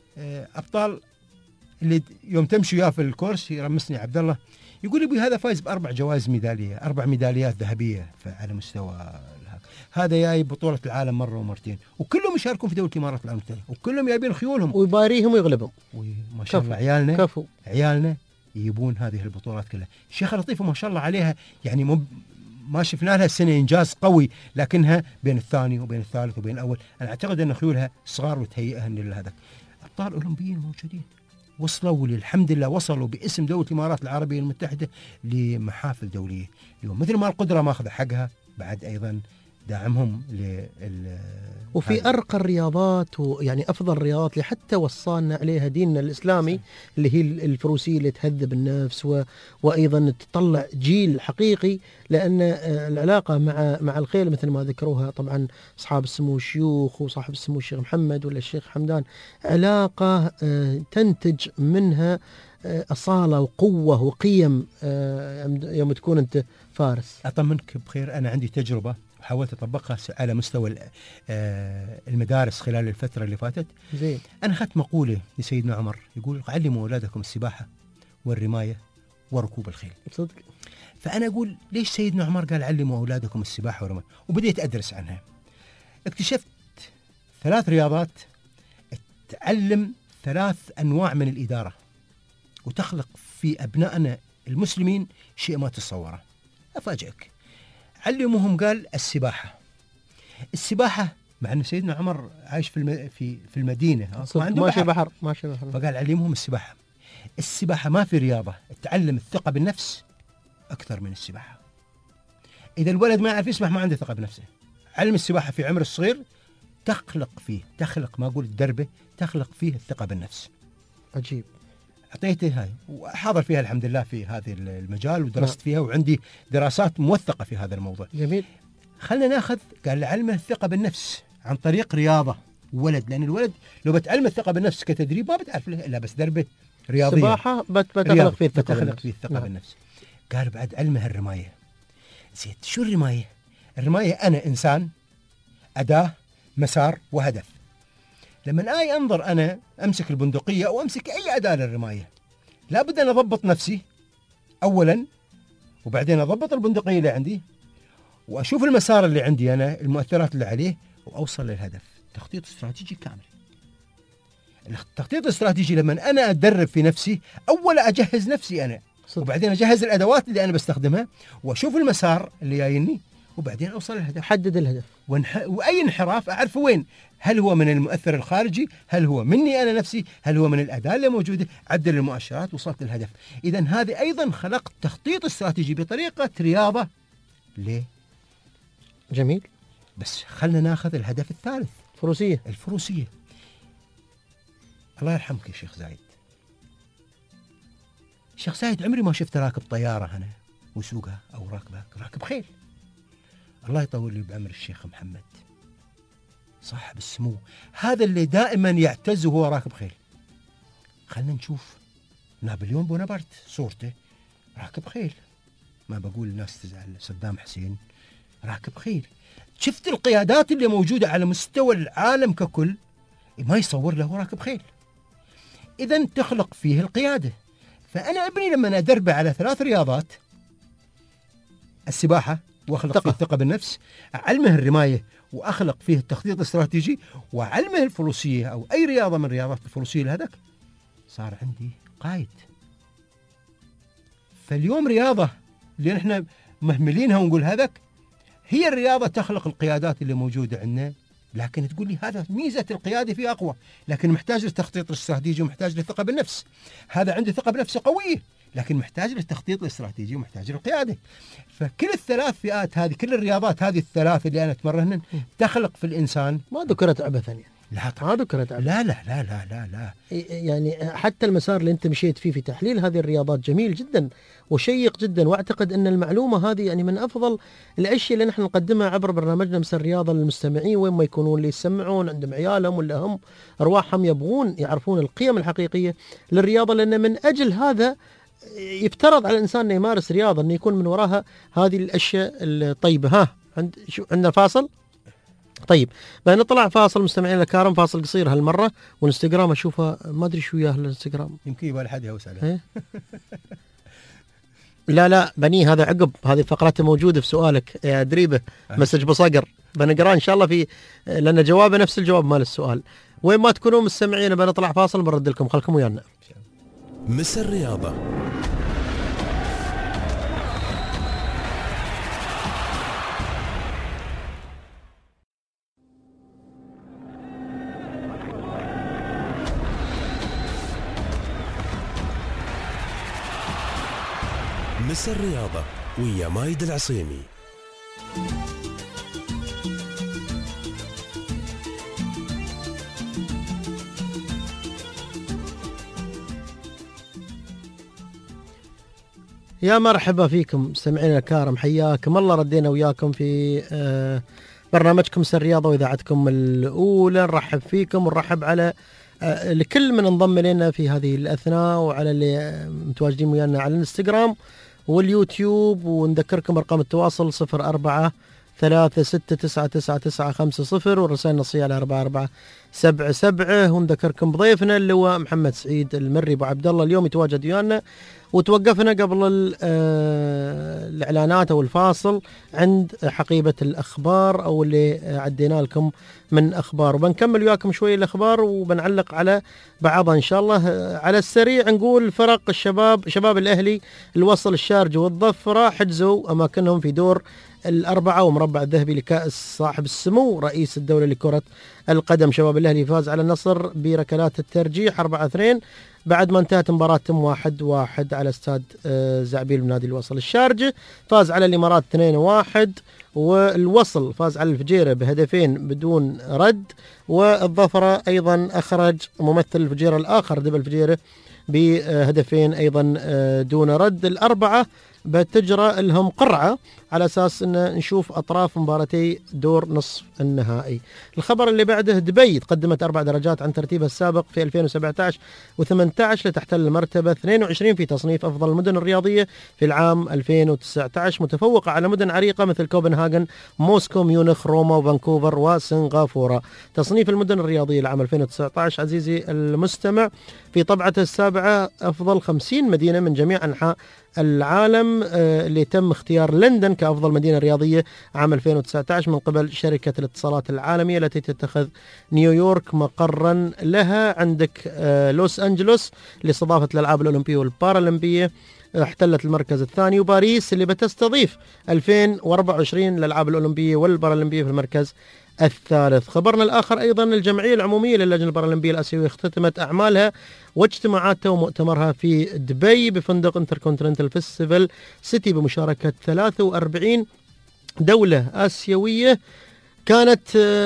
أبطال اللي يوم تمشي وياه في الكورس يرمسني عبد الله يقول لي هذا فايز بأربع جوائز ميدالية، أربع ميداليات ذهبية على مستوى الهاك. هذا جاي بطولة العالم مرة ومرتين، وكلهم يشاركون في دولة الإمارات العربية المتحدة، وكلهم جايبين خيولهم ويباريهم ويغلبهم. ما شاء الله عيالنا كفو عيالنا يجيبون هذه البطولات كلها. الشيخة لطيفة ما شاء الله عليها، يعني مب ما شفنا لها السنة إنجاز قوي، لكنها بين الثاني وبين الثالث وبين الأول. أنا أعتقد أن خيولها صغار وتهيئها لهذا. أبطال أولمبيين موجودين، وصلوا الحمد لله، وصلوا باسم دولة الإمارات العربية المتحدة لمحافل دولية. اليوم مثل ما القدرة ماخذ حقها، بعد أيضا دعمهم لل وفي أرقى الرياضات، ويعني أفضل الرياضات اللي حتى وصلنا عليها ديننا الإسلامي، اللي هي الفروسية اللي تهذب النفس و... وأيضا تطلع جيل حقيقي. لأن العلاقة مع مع الخيل مثل ما ذكروها طبعا أصحاب السمو الشيوخ وصاحب السمو الشيخ محمد ولا الشيخ حمدان، علاقة تنتج منها أصالة وقوة وقيم يوم تكون أنت فارس. أطمنك بخير، أنا عندي تجربة وحاولت أطبقها على مستوى المدارس خلال الفترة اللي فاتت. زين. أنا أخذت مقولة لسيدنا عمر يقول: علموا أولادكم السباحة والرماية وركوب الخيل. صدق. فأنا أقول ليش سيدنا عمر قال علموا أولادكم السباحة والرماية؟ وبديت أدرس عنها. اكتشفت ثلاث رياضات تعلم ثلاث أنواع من الإدارة، وتخلق في أبنائنا المسلمين شيء ما تتصوره. أفاجئك، علموهم قال السباحة. السباحة مع أن سيدنا عمر عايش في الم... في في المدينة ماشي بحر ماشي بحر، فقال علموهم السباحة. السباحة ما في رياضة تعلم الثقة بالنفس أكثر من السباحة. إذا الولد ما يعرف يسبح ما عنده ثقة بنفسه. علم السباحة في عمر الصغير تخلق فيه تخلق ما أقول الدربة، تخلق فيه الثقة بالنفس. عجيب. أعطيته هاي وحاضر فيها الحمد لله في هذه المجال ودرست فيها وعندي دراسات موثقة في هذا الموضوع. جميل. خلنا ناخذ قال علم الثقة بالنفس عن طريق رياضة ولد، لأن الولد لو بتعلم الثقة بالنفس كتدريب ما بتعرف له إلا بس دربة رياضية. سباحة بتخلق فيه الثقة بتخلق فيه الثقة بالنفس. قال بعد علمها الرماية. زين، شو الرماية؟ الرماية أنا إنسان، أداة، مسار وهدف. لما آي أنظر أنا أمسك البندقية أو أمسك أي أداة للرماية، لابد أن أضبط نفسي أولا، وبعدين أضبط البندقية اللي عندي، وأشوف المسار اللي عندي أنا، المؤثرات اللي عليه، وأوصل للهدف. تخطيط استراتيجي كامل. التخطيط الاستراتيجي لما أنا أدرب في نفسي، أولا أجهز نفسي أنا، وبعدين أجهز الأدوات اللي أنا بستخدمها، وأشوف المسار اللي جايني، وبعدين أوصل للهدف. حدد الهدف. ونح... وأي انحراف أعرف وين، هل هو من المؤثر الخارجي، هل هو مني أنا نفسي، هل هو من الأداة اللي موجودة، عدل المؤشرات، وصلت للهدف. إذن هذه أيضا خلقت تخطيط استراتيجي بطريقة رياضة. ليه؟ جميل. بس خلنا ناخذ الهدف الثالث، فروسية. الفروسية. الله يرحمك يا شيخ زايد. شيخ زايد عمري ما شفت راكب طيارة أنا وسوقها أو راكبها، راكب خيل. الله يطول لي بعمر الشيخ محمد صاحب السمو، هذا اللي دائما يعتز وهو راكب خيل. خلنا نشوف نابليون بونابرت صورته راكب خيل، ما بقول الناس تزعل، صدام حسين راكب خيل. شفت القيادات اللي موجودة على مستوى العالم ككل ما يصور له راكب خيل. إذن تخلق فيه القيادة. فأنا ابني لما أدربه على ثلاث رياضات، السباحة وأخلق فيه الثقة بالنفس، أعلمه الرماية وأخلق فيه التخطيط الاستراتيجي، وأعلمه الفروسية أو أي رياضة من رياضات الفروسية لهذاك، صار عندي قائد. فاليوم رياضة اللي نحن مهملينها ونقول هذاك، هي الرياضة تخلق القيادات اللي موجودة عندنا. لكن تقول لي هذا ميزة القيادة فيه أقوى، لكن محتاج للتخطيط الاستراتيجي ومحتاج للثقة بالنفس. هذا عنده ثقة بنفسه قوية، لكن محتاج للتخطيط الاستراتيجي ومحتاج للقيادة. فكل الثلاث فئات هذه، كل الرياضات هذه الثلاث اللي أنا أتمرنن تخلق في الإنسان. ما ذكرت عبثا يعني. لا ما ذكرت عبثا. لا لا لا لا لا لا يعني حتى المسار اللي أنت مشيت فيه في تحليل هذه الرياضات جميل جدا وشيق جدا، واعتقد ان المعلومه هذه يعني من افضل الاشياء اللي نحن نقدمها عبر برنامجنا مسار الرياضه للمستمعين، وين ما يكونون، اللي يسمعون عندهم عيالهم ولا هم ارواحهم يبغون يعرفون القيم الحقيقيه للرياضه. لان من اجل هذا يفترض على الانسان انه يمارس رياضه، انه يكون من وراها هذه الاشياء الطيبه. ها عند شو عندنا فاصل؟ طيب بنطلع فاصل مستمعين الكرام، فاصل قصير هالمره، والانستغرام اشوفها ما ادري شو وياه الانستغرام، يمكن يبغى لحد يوسع عليه. لا لا بني هذا عقب، هذه فقرته موجودة في سؤالك يا دريبة. مسج بصقر بنقرأ إن شاء الله في، لأن جوابه نفس الجواب مال السؤال. وين ما تكونوا مستمعين بنطلع فاصل برد لكم، خلكم ويانا. مس الرياضة. مس الرياضة ويا مايد العصيمي. يا مرحبا فيكم مستمعينا الكرام، حياكم الله. ردينا وياكم في برنامجكم مس الرياضة وإذاعتكم الأولى. نرحب فيكم ونرحب على لكل من انضم لنا في هذه الأثناء، وعلى اللي متواجدين ويانا على الانستغرام واليوتيوب. ونذكركم أرقام التواصل صفر أربعة ثلاثة ستة تسعة تسعة تسعة خمسة صفر، والرسائل النصية على أربعة أربعة سبعة سبعة. ونذكركم بضيفنا اللي هو محمد سعيد المري أبو عبد الله، اليوم يتواجد ويانا. وتوقفنا قبل الإعلانات أو الفاصل عند حقيبة الأخبار أو اللي عدينا لكم من أخبار، وبنكمل وياكم شوي الأخبار وبنعلق على بعضها إن شاء الله. على السريع نقول فرق الشباب، شباب الأهلي الوصل الشارجة والظفرة حجزوا أماكنهم في دور الأربعة ومربع الذهبي لكأس صاحب السمو رئيس الدولة لكرة القدم. شباب الأهلي فاز على النصر بركلات الترجيح أربعة اثنين بعد ما انتهت مباراة واحد واحد على استاد زعبيل بنادي الوصل. الشارجة فاز على الإمارات اثنين واحد، والوصل فاز على الفجيرة بهدفين بدون رد، والظفرة أيضا أخرج ممثل الفجيرة الآخر دبل الفجيرة بهدفين أيضا دون رد. الأربعة بتجرى لهم قرعة على أساس أن نشوف أطراف مباراتي دور نصف النهائي. الخبر اللي بعده، دبي تقدمت أربع درجات عن ترتيبها السابق في ألفين وسبعة عشر وثمانية عشر لتحتل المرتبة اثنين وعشرين في تصنيف أفضل المدن الرياضية في العام ألفين وتسعة عشر، متفوقة على مدن عريقة مثل كوبنهاغن، موسكو، ميونخ، روما، وفانكوفر، وسنغافورة. تصنيف المدن الرياضية العام ألفين وتسعة عشر عزيزي المستمع في طبعته السابعة أفضل خمسين مدينة من جميع أنحاء العالم، اللي تم اختيار لندن كأفضل مدينة رياضية عام ألفين وتسعة عشر من قبل شركة الاتصالات العالمية التي تتخذ نيويورك مقرا لها. عندك لوس أنجلوس لاستضافة الألعاب الأولمبية والبارالمبية احتلت المركز الثاني، وباريس اللي بتستضيف ألفين وأربعة وعشرين للألعاب الأولمبية والبارالمبية في المركز الثالث. خبرنا الآخر أيضا، الجمعية العمومية للجنة البارالمبية الآسيوية اختتمت أعمالها واجتماعاتها ومؤتمرها في دبي بفندق انتركونتيننتال فيستيفال سيتي بمشاركة ثلاثة وأربعين دولة آسيوية. كانت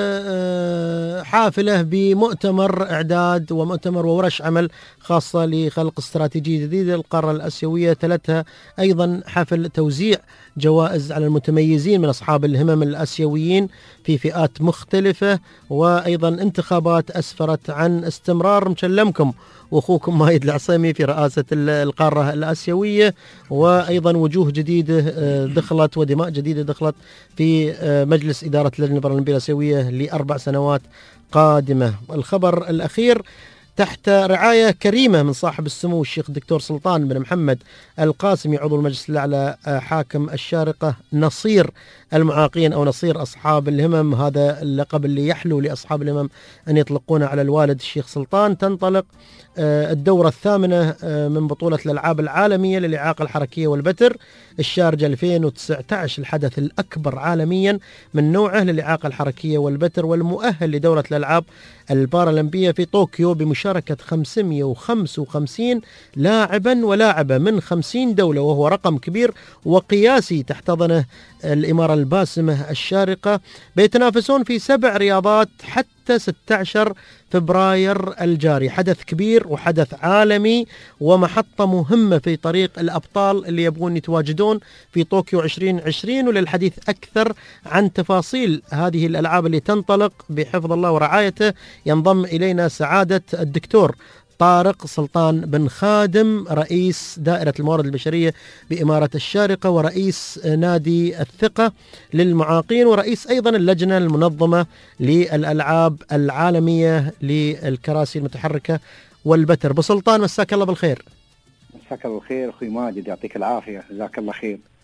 حافلة بمؤتمر إعداد ومؤتمر وورش عمل خاصة لخلق استراتيجية جديدة للقارة الآسيوية، تلتها أيضا حفل توزيع جوائز على المتميزين من أصحاب الهمم الآسيويين في فئات مختلفة، وأيضا انتخابات أسفرت عن استمرار مكلمكم وأخوكم مايد العصيمي في رئاسة القارة الآسيوية، وأيضا وجوه جديدة دخلت ودماء جديدة دخلت في مجلس إدارة اللجنة البارالمبية الآسيوية لأربع سنوات قادمة. الخبر الأخير، تحت رعاية كريمة من صاحب السمو الشيخ الدكتور سلطان بن محمد القاسمي عضو المجلس الأعلى حاكم الشارقة، نصير المعاقين أو نصير أصحاب الهمم، هذا اللقب اللي يحلو لأصحاب الهمم أن يطلقونه على الوالد الشيخ سلطان، تنطلق الدورة الثامنة من بطولة الألعاب العالمية للإعاقة الحركية والبتر الشارجة ألفين وتسعة عشر، الحدث الأكبر عالميا من نوعه للإعاقة الحركية والبتر، والمؤهل لدورة الألعاب البارالمبية في طوكيو بمشاركة خمسمئة وخمسة وخمسين لاعبا ولاعبة من خمسين دولة، وهو رقم كبير وقياسي تحتضنه الإمارة الباسمة الشارقة. بيتنافسون في سبع رياضات حتى ستة عشر فبراير الجاري، حدث كبير وحدث عالمي ومحطة مهمة في طريق الأبطال اللي يبغون يتواجدون في طوكيو عشرين عشرين. وللحديث أكثر عن تفاصيل هذه الألعاب اللي تنطلق بحفظ الله ورعايته ينضم إلينا سعادة الدكتور طارق سلطان بن خادم، رئيس دائرة الموارد البشرية بإمارة الشارقة ورئيس نادي الثقة للمعاقين ورئيس أيضا اللجنة المنظمة للألعاب العالمية للكراسي المتحركة والبتر. أبو سلطان مساك الله بالخير. مساك الله بالخير أخوي ماجد، يعطيك العافية، جزاك الله خير.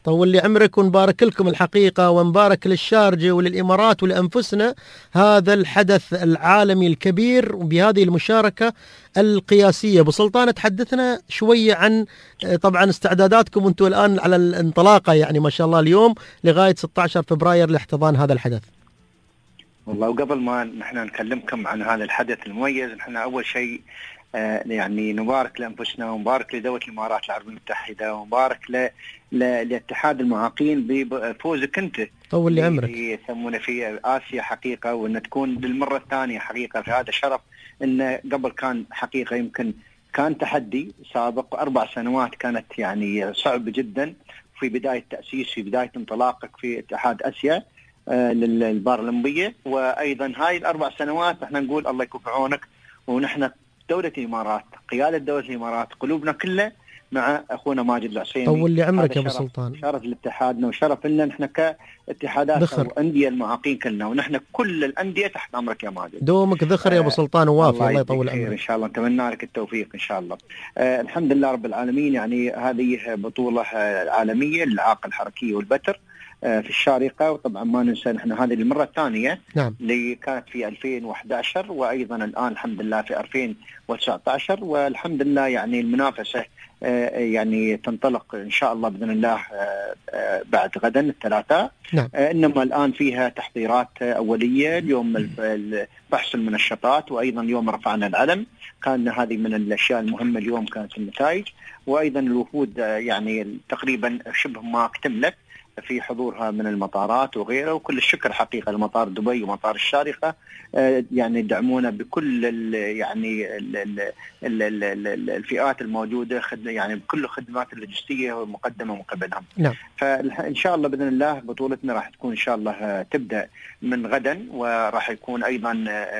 طول لي عمرك ونبارك لكم الحقيقة، ونبارك للشارجة وللإمارات ولأنفسنا هذا الحدث العالمي الكبير وبهذه المشاركة القياسية. أبو سلطان تحدثنا شوية عن طبعا استعداداتكم وانتم الآن على الانطلاقة، يعني ما شاء الله اليوم لغاية ستة عشر فبراير لاحتضان هذا الحدث. والله وقبل ما نحن نكلمكم عن هذا الحدث المميز، نحن أول شيء آه يعني نبارك لأنفسنا ونبارك لدولة الإمارات العربية المتحدة ونبارك ل... ل... لاتحاد المعاقين بفوزك أنت. طول لي عمرك. يسمونه في آسيا حقيقة، وأن تكون للمرة الثانية حقيقة في هذا الشرف. إن قبل كان حقيقة يمكن كان تحدي سابق، أربع سنوات كانت يعني صعب جدا في بداية تأسيس، في بداية انطلاقك في اتحاد آسيا آه للبارالمبية. وأيضا هاي الأربع سنوات احنا نقول الله يكون في عونك، ونحن دولة الإمارات، قيادة دولة الإمارات، قلوبنا كلها مع أخونا ماجد العصيمي. طول لي عمرك يا أبو سلطان. شرف لاتحادنا وشرف لنا نحن كاتحادات وأندية المعاقين كلنا، ونحن كل الأندية تحت أمرك يا ماجد. دومك ذخر يا أبو سلطان ووافي. الله يطول عمرك إن شاء الله، نتمنى لك التوفيق إن شاء الله. آه الحمد لله رب العالمين. يعني هذه بطولة عالمية للإعاقة الحركية والبتر في الشارقة، وطبعا ما ننسى نحن هذه المرة الثانية نعم. اللي كانت في ألفين وأحد عشر، وأيضا الآن الحمد لله في ألفين وتسعة عشر، والحمد لله يعني المنافسة يعني تنطلق إن شاء الله بإذن الله بعد غدا الثلاثاء. نعم. إنما الآن فيها تحضيرات أولية، اليوم بحث المنشطات، وأيضا اليوم رفعنا العلم، كان هذه من الأشياء المهمة اليوم كانت النتائج. وأيضا الوفود يعني تقريبا شبه ما اكتملت في حضورها من المطارات وغيره، وكل الشكر حقيقة لمطار دبي ومطار الشارقة يعني يدعمونا بكل ال يعني ال ال ال ال ال الفئات الموجودة، يعني بكل الخدمات اللوجستية المقدمة من قبلهم. نعم. فإن شاء الله بإذن الله بطولتنا راح تكون إن شاء الله تبدأ من غدا، وراح يكون أيضا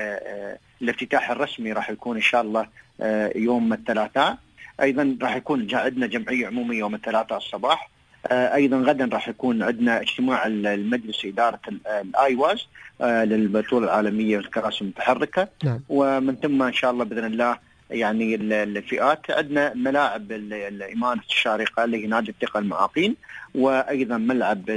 الافتتاح الرسمي راح يكون إن شاء الله يوم الثلاثاء. أيضا راح يكون عندنا جمعية عمومية يوم الثلاثاء الصباح. ايضا غدا راح يكون عندنا اجتماع المجلس اداره الايواز للبطوله العالميه والكراسي المتحركه. نعم. ومن ثم ان شاء الله باذن الله يعني الفئات عندنا ملاعب امانه الشارقه اللي هي نادي الثقه المعاقين، وايضا ملعب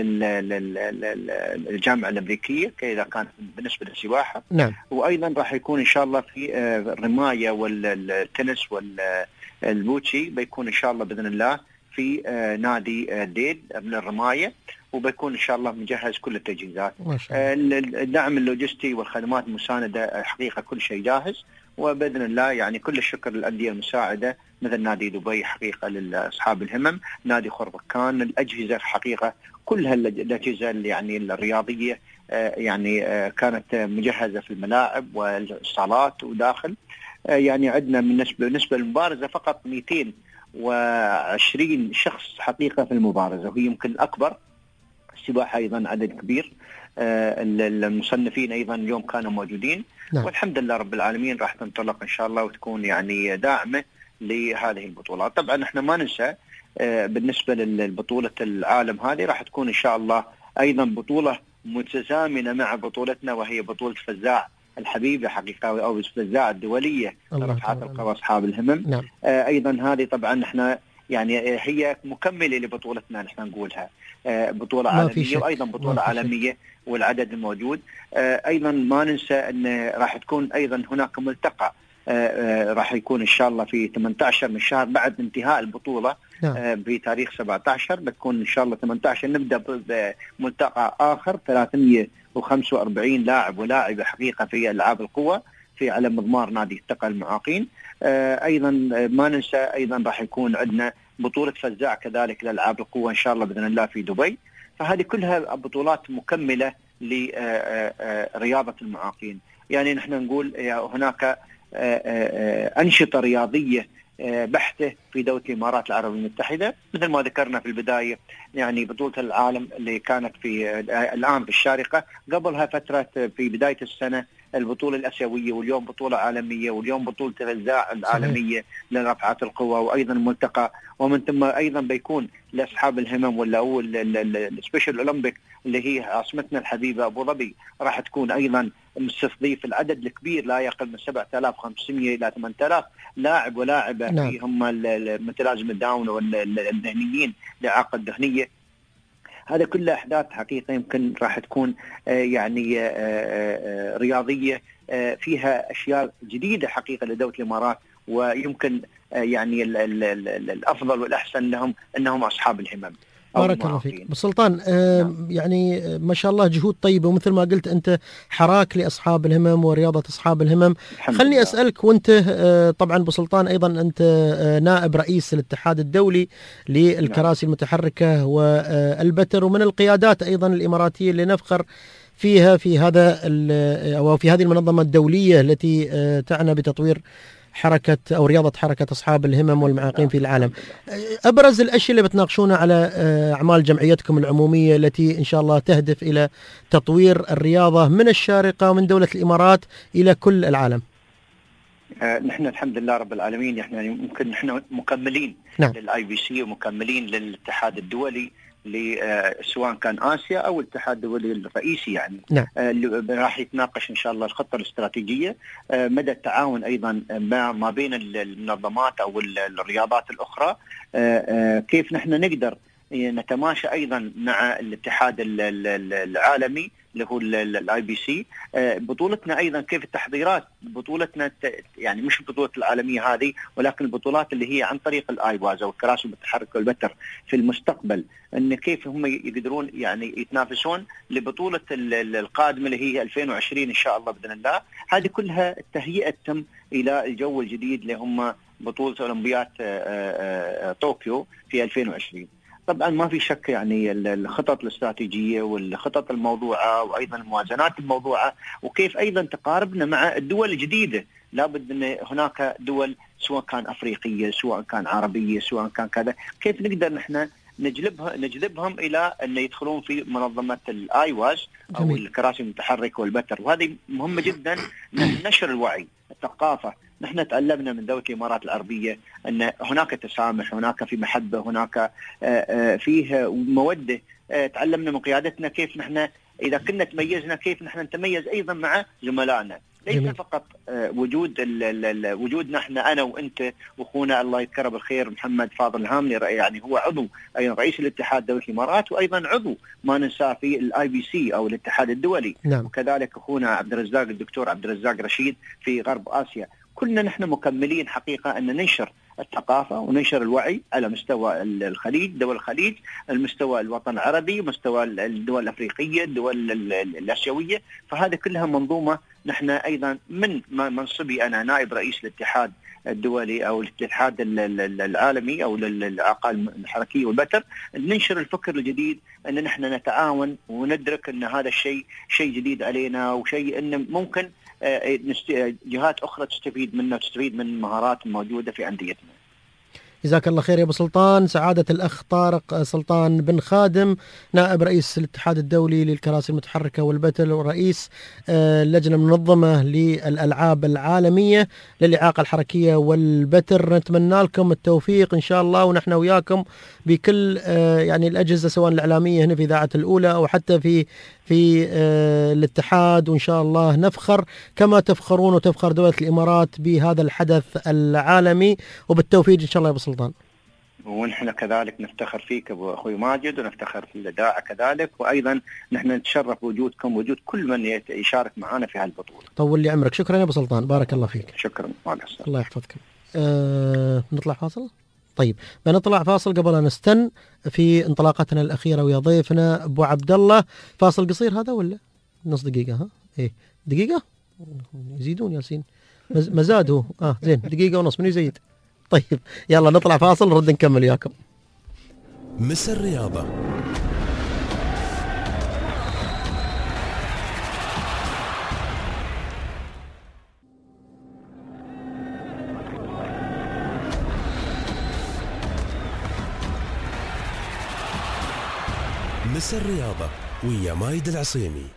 للجامعه الامريكيه اذا كان بالنسبه للسباحه. نعم. وايضا راح يكون ان شاء الله في الرمايه والتنس والبوتشي، بيكون ان شاء الله باذن الله في نادي ديد من الرماية، وبيكون إن شاء الله مجهز كل التجهيزات. الدعم اللوجستي والخدمات المساندة حقيقة كل شيء جاهز، وبإذن الله يعني كل الشكر للأندية المساعدة مثل نادي دبي حقيقة لأصحاب الهمم، نادي خربكان، الأجهزة حقيقة كل هالأجهزة يعني الرياضية يعني كانت مجهزة في الملاعب والصالات وداخل. يعني عندنا بالنسبة للمبارزة فقط مئتين وعشرين شخص حقيقة في المبارزة، وهي يمكن الأكبر. السباحة أيضا عدد كبير، آه المصنفين أيضا اليوم كانوا موجودين. نعم. والحمد لله رب العالمين راح تنطلق إن شاء الله وتكون يعني داعمة لهذه البطولات. طبعا احنا ما ننسى آه بالنسبة للبطولة العالم هذه راح تكون إن شاء الله أيضا بطولة متزامنة مع بطولتنا، وهي بطولة فزاع الحبيبة حقيقة أو الفزاعة الدولية لرفعات القوى أصحاب الهمم. نعم. آه أيضا هذه طبعا احنا يعني هي مكملة لبطولتنا نحن نقولها آه بطولة عالمية، وأيضا بطولة عالمية والعدد الموجود. آه أيضا ما ننسى أن راح تكون أيضا هناك ملتقى آه آه راح يكون إن شاء الله في ثمانية عشر من الشهر بعد انتهاء البطولة. نعم. آه بتاريخ سبعة عشر بتكون إن شاء الله ثمانية عشر نبدأ بملتقى آخر ثلاثمئة وخمسة وأربعين لاعب ولاعبة حقيقة في ألعاب القوى في على مضمار نادي الثقة المعاقين. آه أيضا ما ننسى أيضا راح يكون عندنا بطولة فزاع كذلك لألعاب القوى إن شاء الله بإذن الله في دبي. فهذه كلها بطولات مكملة لرياضة المعاقين. يعني نحن نقول هناك أنشطة رياضية بحثة في دولة الإمارات العربية المتحدة مثل ما ذكرنا في البداية. يعني بطولة العالم اللي كانت في الآن في الشارقة، قبلها فترة في بداية السنة البطولة الآسيوية، واليوم بطولة عالمية، واليوم بطولة الفزاع العالمية لرفعات القوى، وأيضا الملتقى، ومن ثم أيضا بيكون لأصحاب الهمم ولا هو السبيشال أولمبيك اللي هي عاصمتنا الحبيبة أبو ظبي، راح تكون أيضا مستضيف العدد الكبير لا يقل من سبعة آلاف وخمسمئة إلى ثمانية آلاف لاعب ولاعبة. نعم. في هم متلازمة داون والذهنيين الإعاقة الذهنية هذا كله أحداث حقيقة يمكن راح تكون يعني رياضية فيها أشياء جديدة حقيقة لدولة الإمارات، ويمكن يعني الأفضل والأحسن لهم أنهم أصحاب الهمم. بارك الله فيك. بالسلطان آه نعم. يعني ما شاء الله جهود طيبة، ومثل ما قلت أنت حراك لأصحاب الهمم ورياضة أصحاب الهمم. خلني أسألك، وأنت آه طبعا بسلطان أيضا أنت آه نائب رئيس الاتحاد الدولي للكراسي نعم. المتحركة والبتر، ومن القيادات أيضا الإماراتية اللي نفخر فيها في هذا أو في هذه المنظمة الدولية التي آه تعنى بتطوير حركة أو رياضة حركة أصحاب الهمم والمعاقين في العالم. أبرز الأشياء اللي بتناقشونها على أعمال جمعيتكم العمومية التي إن شاء الله تهدف إلى تطوير الرياضة من الشارقة ومن دولة الإمارات إلى كل العالم. آه نحن الحمد لله رب العالمين، احنا يعني ممكن نحن مكملين نعم. للاي بي سي ومكملين للاتحاد الدولي سواء كان آسيا أو الاتحاد الدولي الرئيسي يعني نعم. آه راح يتناقش إن شاء الله الخطة الاستراتيجية، آه مدى التعاون أيضا ما بين المنظمات أو الرياضات الأخرى، آه آه كيف نحن نقدر نتماشى أيضا مع الاتحاد العالمي اللي هو الاي بي سي. بطولتنا ايضا كيف التحضيرات بطولتنا يعني مش البطولة العالمية هذه، ولكن البطولات اللي هي عن طريق الايواز او الكراسي المتحركة والبتر في المستقبل، ان كيف هم يقدرون يعني يتنافسون لبطولة القادمة اللي هي ألفين وعشرين ان شاء الله باذن الله. هذه كلها التهيئة تم الى الجو الجديد اللي هم بطولة اولمبياد طوكيو في ألفين وعشرين. طبعا ما في شك يعني الخطط الاستراتيجية والخطط الموضوعة وايضا الموازنات الموضوعة، وكيف ايضا تقاربنا مع الدول الجديدة. لابد ان هناك دول سواء كان افريقية سواء كان عربية سواء كان كذا، كيف نقدر نحن نجلبها نجذبهم الى ان يدخلون في منظمة الايواز او الكراسي المتحركة والبتر. وهذه مهمة جدا، نشر الوعي الثقافة. نحن تعلمنا من دولة الإمارات العربية أن هناك تسامح، هناك في محبة، هناك فيه مودة. تعلمنا من قيادتنا كيف نحن إذا كنا تميزنا كيف نحن نتميز أيضا مع زملائنا. ليس جميل. فقط وجود وجود نحن أنا وأنت وأخونا الله يذكره بالخير محمد فاضل الهاملي، يعني هو عضو أيضا رئيس الاتحاد دولة الإمارات، وأيضا عضو ما ننساه في الاي بي سي أو الاتحاد الدولي نعم. وكذلك أخونا عبد الرزاق الدكتور عبد الرزاق رشيد في غرب آسيا. كلنا نحن مكملين حقيقة أن ننشر الثقافة وننشر الوعي على مستوى الخليج، دول الخليج، المستوى الوطن العربي، مستوى الدول الأفريقية، الدول الآسيوية. فهذه كلها منظومة. نحن أيضا من منصبي أنا نائب رئيس الاتحاد الدولي أو الاتحاد العالمي أو العقال الحركية والبتر، ننشر الفكر الجديد أن نحن نتعاون وندرك أن هذا الشيء شيء جديد علينا، وشيء أن ممكن جهات أخرى تستفيد منه وتستفيد من المهارات الموجودة في أنديتنا. جزاك الله خير يا أبو سلطان. سعادة الأخ طارق سلطان بن خادم، نائب رئيس الاتحاد الدولي للكراسي المتحركة والبتل ورئيس اللجنة المنظمة للألعاب العالمية للإعاقة الحركية والبتر. نتمنى لكم التوفيق إن شاء الله، ونحن وياكم بكل يعني الأجهزة سواء الإعلامية هنا في إذاعة الأولى أو حتى في في الاتحاد، وإن شاء الله نفخر كما تفخرون وتفخر دولة الإمارات بهذا الحدث العالمي، وبالتوفيق إن شاء الله يا أبو سلطان. ونحن كذلك نفتخر فيك أبو أخوي ماجد، ونفتخر في الإذاعة كذلك، وأيضا نحن نتشرف بوجودكم وجود كل من يشارك معنا في هالبطولة. طول لي عمرك. شكرا يا أبو سلطان، بارك الله فيك. شكرا. الله يحفظكم. أه نطلع فاصل. طيب بنطلع فاصل قبل أن نستن في انطلاقتنا الأخيرة ويا ضيفنا أبو عبد الله. فاصل قصير هذا ولا نص دقيقة؟ ها إيه دقيقة يزيدون ياسين مزاد هو آه زين دقيقة ونص من يزيد. طيب يلا نطلع فاصل نرد نكمل وياكم. مس الرياضة. مس الرياضة ويا مايد العصيمي.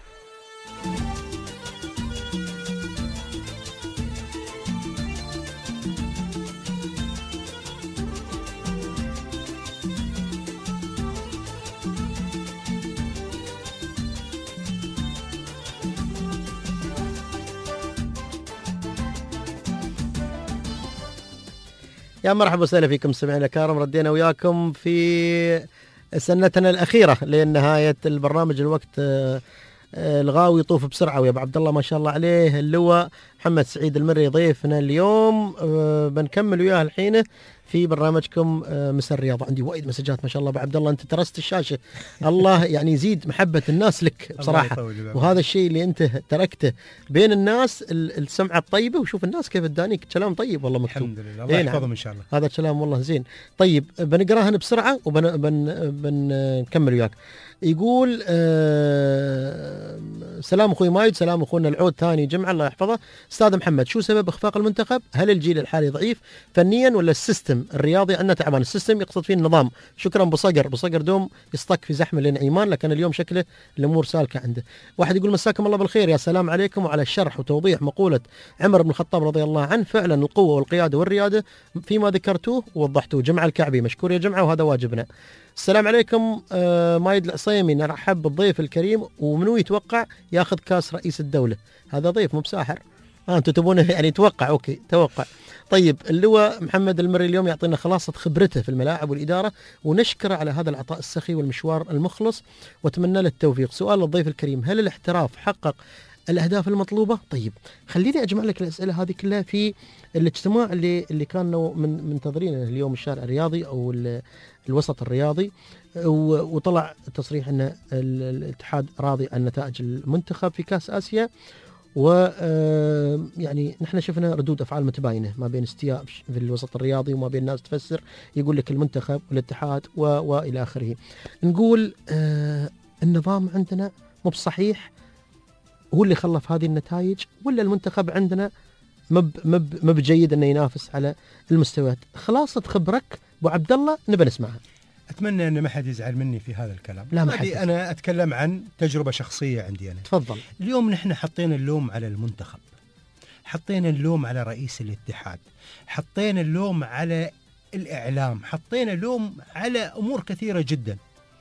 يا مرحبا وسهلا فيكم مستمعينا الكرام. ردينا وياكم في سنتنا الأخيرة لنهاية البرنامج. الوقت آه، آه، الغاوي يطوف بسرعة ويا أبو عبد الله ما شاء الله عليه. اللواء محمد سعيد المري ضيفنا اليوم، آه، بنكمل وياه الحين في برنامجكم آه، مساء الرياضة. عندي وايد مسجات ما شاء الله أبو عبد الله، أنت ترست الشاشة. الله يعني يزيد محبة الناس لك بصراحة، وهذا الشيء اللي أنت تركته بين الناس، ال- السمعة الطيبة. وشوف الناس كيف ادانيك كلام طيب والله مكتوب. الحمد لله، الله إيه نعم. يحفظهم ان شاء الله. هذا كلام والله زين. طيب بنقراهن بسرعة وبنكمل وياك. يقول آه سلام أخوي مايد، سلام أخونا العود ثاني جمعة الله يحفظه. أستاذ محمد، شو سبب إخفاق المنتخب؟ هل الجيل الحالي ضعيف فنيا ولا السيستم الرياضي عندنا تعبان؟ السيستم يقصد فيه النظام. شكرا أبو صقر. أبو صقر دوم يصطك في زحمة لين إيمان، لكن اليوم شكله الأمور سالكة عنده. واحد يقول مساكم الله بالخير، يا سلام عليكم وعلى الشرح وتوضيح مقولة عمر بن الخطاب رضي الله عنه. فعلا القوة والقيادة والريادة فيما ذكرتوه ووضحتوه. جمعة الكعبي مشكور يا جمعة، وهذا واجبنا. السلام عليكم آه مايد العصيمي، نرحب بالضيف الكريم. ومنو يتوقع ياخذ كاس رئيس الدولة؟ هذا ضيف مو بساحر. آه انتم تبونه يعني توقع. اوكي توقع. طيب اللواء محمد المري اليوم يعطينا خلاصة خبرته في الملاعب والإدارة، ونشكره على هذا العطاء السخي والمشوار المخلص، واتمنى له التوفيق. سؤال للضيف الكريم، هل الاحتراف حقق الأهداف المطلوبة؟ طيب خليني أجمع لك الأسئلة هذه كلها في الاجتماع اللي اللي كانوا من منتظرينه اليوم، الشارع الرياضي أو الوسط الرياضي، وطلع تصريح أن الاتحاد راضي عن نتائج المنتخب في كأس آسيا. و يعني نحن شفنا ردود أفعال متباينة ما بين استياء في الوسط الرياضي وما بين الناس تفسر، يقول لك المنتخب والاتحاد و... وإلى آخره. نقول آه النظام عندنا مو بصحيح هو اللي خلف هذه النتائج، ولا المنتخب عندنا مب مب مب جيد انه ينافس على المستويات؟ خلاصة خبرك ابو عبد الله نبى نسمعها. اتمنى ان ما حد يزعل مني في هذا الكلام. لا ما حد. انا اتكلم عن تجربه شخصيه عندي انا. تفضل. اليوم نحن حطينا اللوم على المنتخب، حطينا اللوم على رئيس الاتحاد، حطينا اللوم على الاعلام، حطينا اللوم على امور كثيره جدا.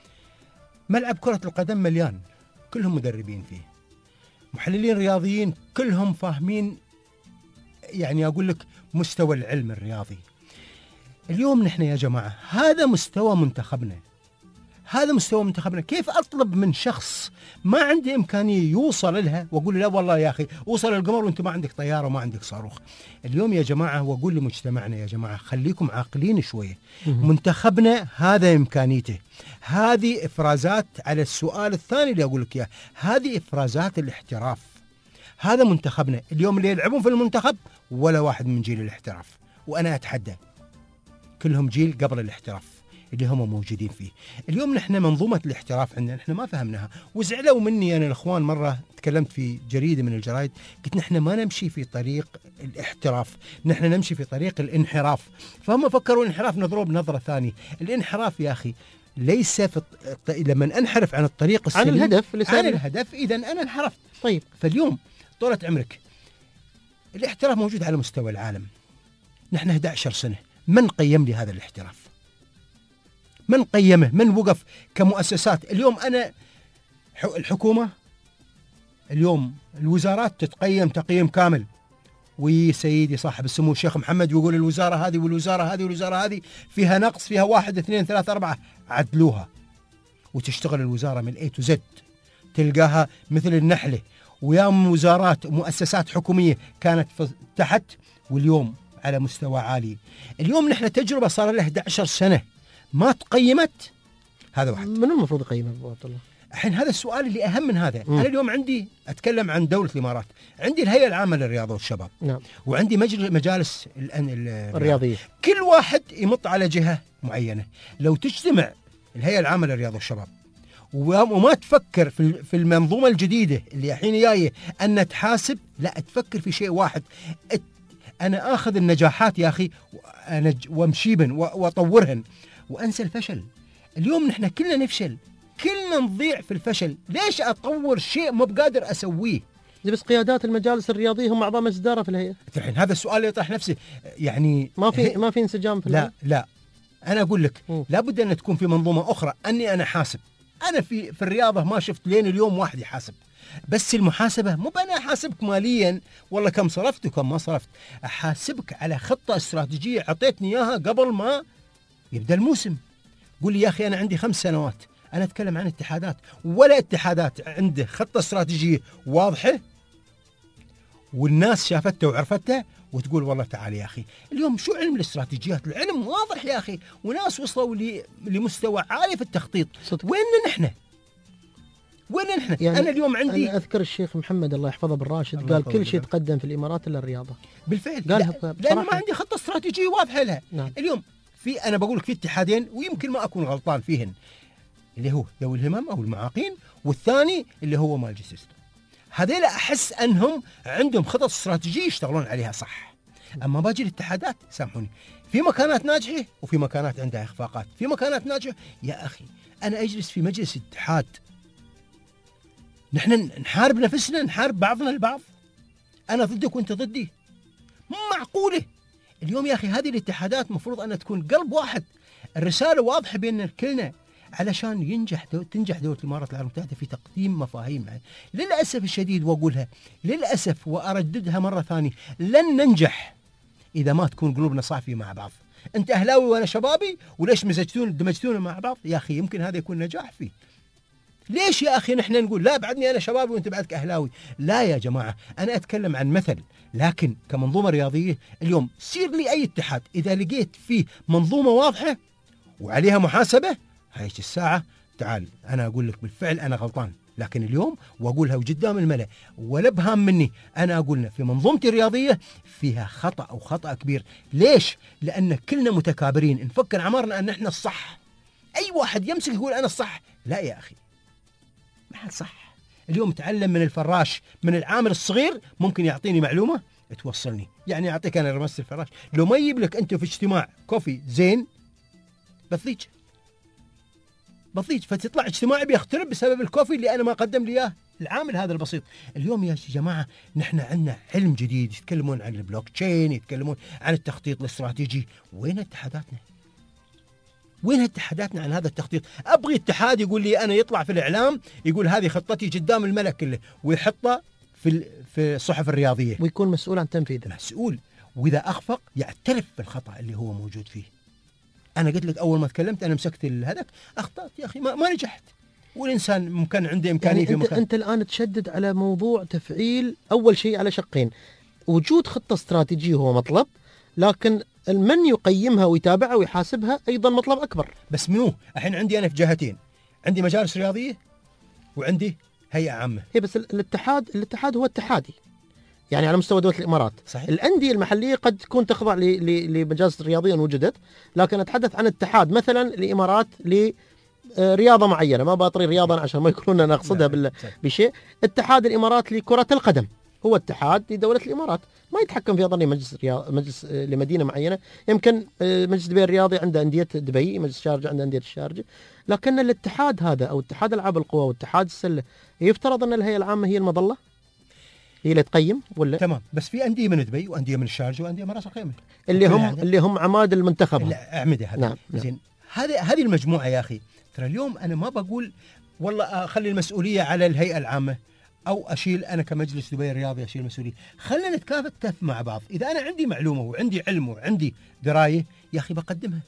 ملعب كره القدم مليان، كلهم مدربين فيه، محللين رياضيين كلهم فاهمين، يعني أقول لك مستوى العلم الرياضي. اليوم نحن يا جماعة هذا مستوى منتخبنا، هذا مستوى منتخبنا. كيف أطلب من شخص ما عنده إمكانية يوصل لها وأقول له لا والله يا أخي وصل القمر وأنت ما عندك طيارة وما عندك صاروخ؟ اليوم يا جماعة وأقول لمجتمعنا يا جماعة خليكم عاقلين شوية. منتخبنا هذا إمكانيته، هذه إفرازات على السؤال الثاني اللي أقول لك إياه، هذه إفرازات الاحتراف. هذا منتخبنا اليوم اللي يلعبون في المنتخب ولا واحد من جيل الاحتراف، وأنا أتحدى كلهم جيل قبل الاحتراف اللي هم موجودين فيه. اليوم نحن منظومة الاحتراف عندنا نحن ما فهمناها، وزعلوا مني أنا الأخوان. مرة تكلمت في جريدة من الجرائد قلت نحن ما نمشي في طريق الاحتراف، نحن نمشي في طريق الانحراف. فهم فكروا الانحراف نظروا بنظرة ثانية. الانحراف يا أخي ليس في الط... لما أنحرف عن الطريق السليم عن الهدف اللي عن الهدف إذا أنا انحرفت. طيب فاليوم طولة عمرك الاحتراف موجود على مستوى العالم. نحن أحد عشر سنة، من قيم لي هذا الاحتراف؟ من قيمه؟ من وقف كمؤسسات؟ اليوم أنا الحكومة اليوم الوزارات تتقيم تقييم كامل، وسيدي صاحب السمو الشيخ محمد ويقول الوزارة هذه والوزارة هذه والوزارة هذه فيها نقص، فيها واحد اثنين ثلاثة أربعة، عدلوها. وتشتغل الوزارة من A to Z، تلقاها مثل النحلة. ويام وزارات ومؤسسات حكومية كانت تحت واليوم على مستوى عالي. اليوم نحن تجربة صار لها أحد عشر سنة ما تقيمت. هذا واحد. من المفروض يقيمها ابو عبد الله؟ الحين هذا السؤال اللي أهم من هذا. م. أنا اليوم عندي أتكلم عن دولة الإمارات، عندي الهيئة العامة للرياضة والشباب، نعم، وعندي مجلس مجالس الرياضية. كل واحد يمط على جهة معينة. لو تجتمع الهيئة العامة للرياضة والشباب وما تفكر في في المنظومة الجديدة اللي الحين جاية أن تحاسب، لا تفكر في شيء واحد، أنا آخذ النجاحات يا أخي وامشيبن وأطورهن وأنسى الفشل. اليوم نحن كلنا نفشل، كلنا نضيع في الفشل. ليش أطور شيء ما بقادر أسويه؟ بس قيادات المجالس الرياضية هم أعضاء مجلس إدارة في الهيئة. الحين هذا السؤال يطرح نفسه، يعني ما في ما في انسجام في لا الهيئة. لا أنا أقول لك م. لابد أن تكون في منظومة أخرى. أني أنا حاسب، أنا في في الرياضة ما شفت لين اليوم واحد يحاسب. بس المحاسبة مو بأنا أحاسبك ماليا والله كم صرفت وكم ما صرفت، أحاسبك على خطة استراتيجية عطيتني إياها قبل ما يبدأ الموسم. قول لي يا اخي انا عندي خمس سنوات، انا اتكلم عن اتحادات، ولا اتحادات عنده خطه استراتيجيه واضحه والناس شافتها وعرفتها وتقول والله تعال يا اخي. اليوم شو علم الاستراتيجيات؟ العلم واضح يا اخي، وناس وصلوا لمستوى عالي في التخطيط. وين نحن؟ وين نحن؟ يعني انا اليوم عندي، أنا اذكر الشيخ محمد الله يحفظه بن راشد قال كل شيء تقدم في الامارات الا الرياضه. بالفعل قالها لا لانه ما عندي خطه استراتيجيه واضحه لها. نعم. اليوم في انا بقول لك في اتحادين ويمكن ما اكون غلطان فيهن، اللي هو ذوي الهمم او المعاقين، والثاني اللي هو مالجي سيستم. هذيل احس انهم عندهم خطط استراتيجيه يشتغلون عليها صح. اما باقي الاتحادات سامحوني، في مكانات ناجحه وفي مكانات عندها اخفاقات. في مكانات ناجحه يا اخي انا اجلس في مجلس اتحاد نحن نحارب نفسنا، نحارب بعضنا البعض، انا ضدك وانت ضدي، مو معقوله. اليوم يا اخي هذه الاتحادات مفروض ان تكون قلب واحد، الرساله واضحه بين كلنا علشان ينجح دو... تنجح دولة الإمارات العربية المتحدة في تقديم مفاهيمها. للأسف الشديد وأقولها للأسف وأرددها مرة ثانية، لن ننجح إذا ما تكون قلوبنا صافية مع بعض. أنت أهلاوي وأنا شبابي، وليش مزجتون دمجتونا مع بعض؟ يا أخي يمكن هذا يكون نجاح فيه. ليش يا أخي نحن نقول لا بعدني أنا شبابي وأنت بعدك أهلاوي؟ لا يا جماعة، أنا أتكلم عن مثل، لكن كمنظومة رياضية اليوم سير لي أي اتحاد إذا لقيت فيه منظومة واضحة وعليها محاسبة، هايش الساعة تعال أنا أقول لك بالفعل أنا غلطان. لكن اليوم وأقولها قدام الملأ ولا بهام مني، أنا أقولنا في منظومتي الرياضية فيها خطأ أو خطأ كبير. ليش؟ لأن كلنا متكابرين نفكر عمرنا أن إحنا الصح. أي واحد يمسك يقول أنا الصح، لا يا أخي ما حد صح. اليوم تعلم من الفراش، من العامل الصغير ممكن يعطيني معلومة توصلني. يعني أعطيك أنا رمست الفراش، لو ما يجيب لك أنت في اجتماع كوفي زين بثيج بطيج، فتطلع اجتماعي بيخترب بسبب الكوفي اللي انا ما قدم لي اياه العامل هذا البسيط. اليوم يا جماعه نحن عندنا علم جديد، يتكلمون عن البلوك تشين، يتكلمون عن التخطيط الاستراتيجي. وين اتحاداتنا؟ وين اتحاداتنا عن هذا التخطيط؟ ابغي اتحاد يقول لي انا، يطلع في الاعلام يقول هذه خطتي قدام الملأ كله ويحطها في في الصحف الرياضيه، ويكون مسؤول عن تنفيذه. مسؤول، واذا اخفق يعترف بالخطا اللي هو موجود فيه. أنا قلت لك أول ما تكلمت أنا مسكت الهدف، أخطأت يا أخي، ما, ما نجحت. والإنسان ممكن عنده إمكانية يعني في أنت, مكان. أنت الآن تشدد على موضوع تفعيل أول شيء على شقين، وجود خطة استراتيجية هو مطلب، لكن من يقيمها ويتابعها ويحاسبها أيضا مطلب أكبر. بس منو؟ الحين عندي أنا في جهتين، عندي مجالس رياضية وعندي هيئة عامة. هي بس الاتحاد الاتحاد هو اتحادي، يعني على مستوى دولة الإمارات. صحيح. الأندية المحلية قد تكون تخضع لمجالس رياضية وجدت، لكن أتحدث عن اتحاد مثلا الإمارات لرياضة معينة، ما بطري رياضة عشان ما يكونون أنا أقصدها بال... بشيء. اتحاد الإمارات لكرة القدم هو اتحاد لدولة الإمارات، ما يتحكم في أظني مجلس رياض... مجلس لمدينة معينة. يمكن مجلس دبي الرياضي عنده أندية دبي، مجلس الشارجة عنده أندية الشارجة، لكن الاتحاد هذا أو اتحاد ألعاب القوى واتحاد السلة يفترض أن الهيئة العامة هي المظلة، هي اللي تقيم ولا؟ تمام. بس في أندية من دبي وأندية من الشارجة وأندية من راس الخيمة اللي هم هذا. اللي هم عماد المنتخب، أعمدة هذا. نعم. زين هذه هذه المجموعة يا أخي. ترى اليوم أنا ما بقول والله أخلي المسؤولية على الهيئة العامة أو أشيل أنا كمجلس دبي الرياضي أشيل المسؤولية. خلينا نتكاتف مع بعض. إذا أنا عندي معلومة وعندي علم وعندي دراية يا أخي بقدمها،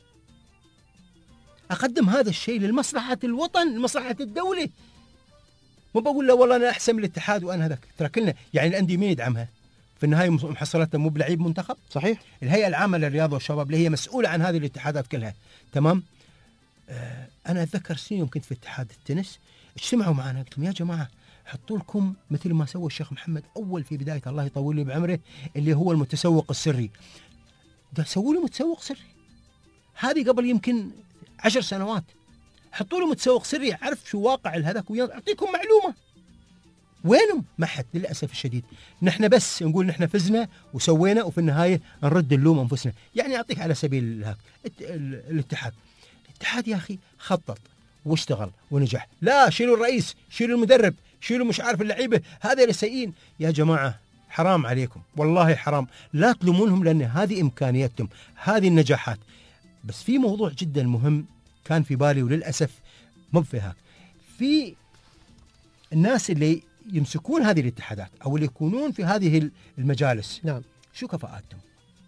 أقدم هذا الشيء لمصلحة الوطن، لمصلحة الدولة. ما بقول لا والله أنا أحسن من الاتحاد وأنا هذاك. ترى كلنا يعني الأندية مين يدعمها؟ في النهاية محصلتها مو بلعيب منتخب. صحيح. الهيئة العامة للرياضة والشباب اللي هي مسؤولة عن هذه الاتحادات كلها. تمام. آه أنا أتذكر سنين يوم كنت في اتحاد التنس اجتمعوا معنا، قلت لهم يا جماعة حطوا لكم مثل ما سوى الشيخ محمد أول في بداية الله يطول لي بعمره اللي هو المتسوق السري. ده سووا لي متسوق سري، هذه قبل يمكن عشر سنوات. حطوا له متسوق سري يعرف شو واقع الهذاك ويعطيكم معلومة. وينهم؟ ما حد للأسف الشديد. نحن بس نقول نحن فزنا وسوينا وفي النهاية نرد اللوم أنفسنا. يعني أعطيك على سبيل الهاك الاتحاد الاتحاد يا أخي خطط واشتغل ونجح. لا شيلوا الرئيس، شيلوا المدرب، شيلوا مش عارف اللعيبة، هذا اللي سيئين. يا جماعة حرام عليكم، والله حرام. لا تلومونهم لأن هذه إمكانياتهم، هذه النجاحات. بس في موضوع جدا مهم كان في بالي وللأسف مو في هاك. في الناس اللي يمسكون هذه الاتحادات أو اللي يكونون في هذه المجالس، نعم، شو كفاءاتهم؟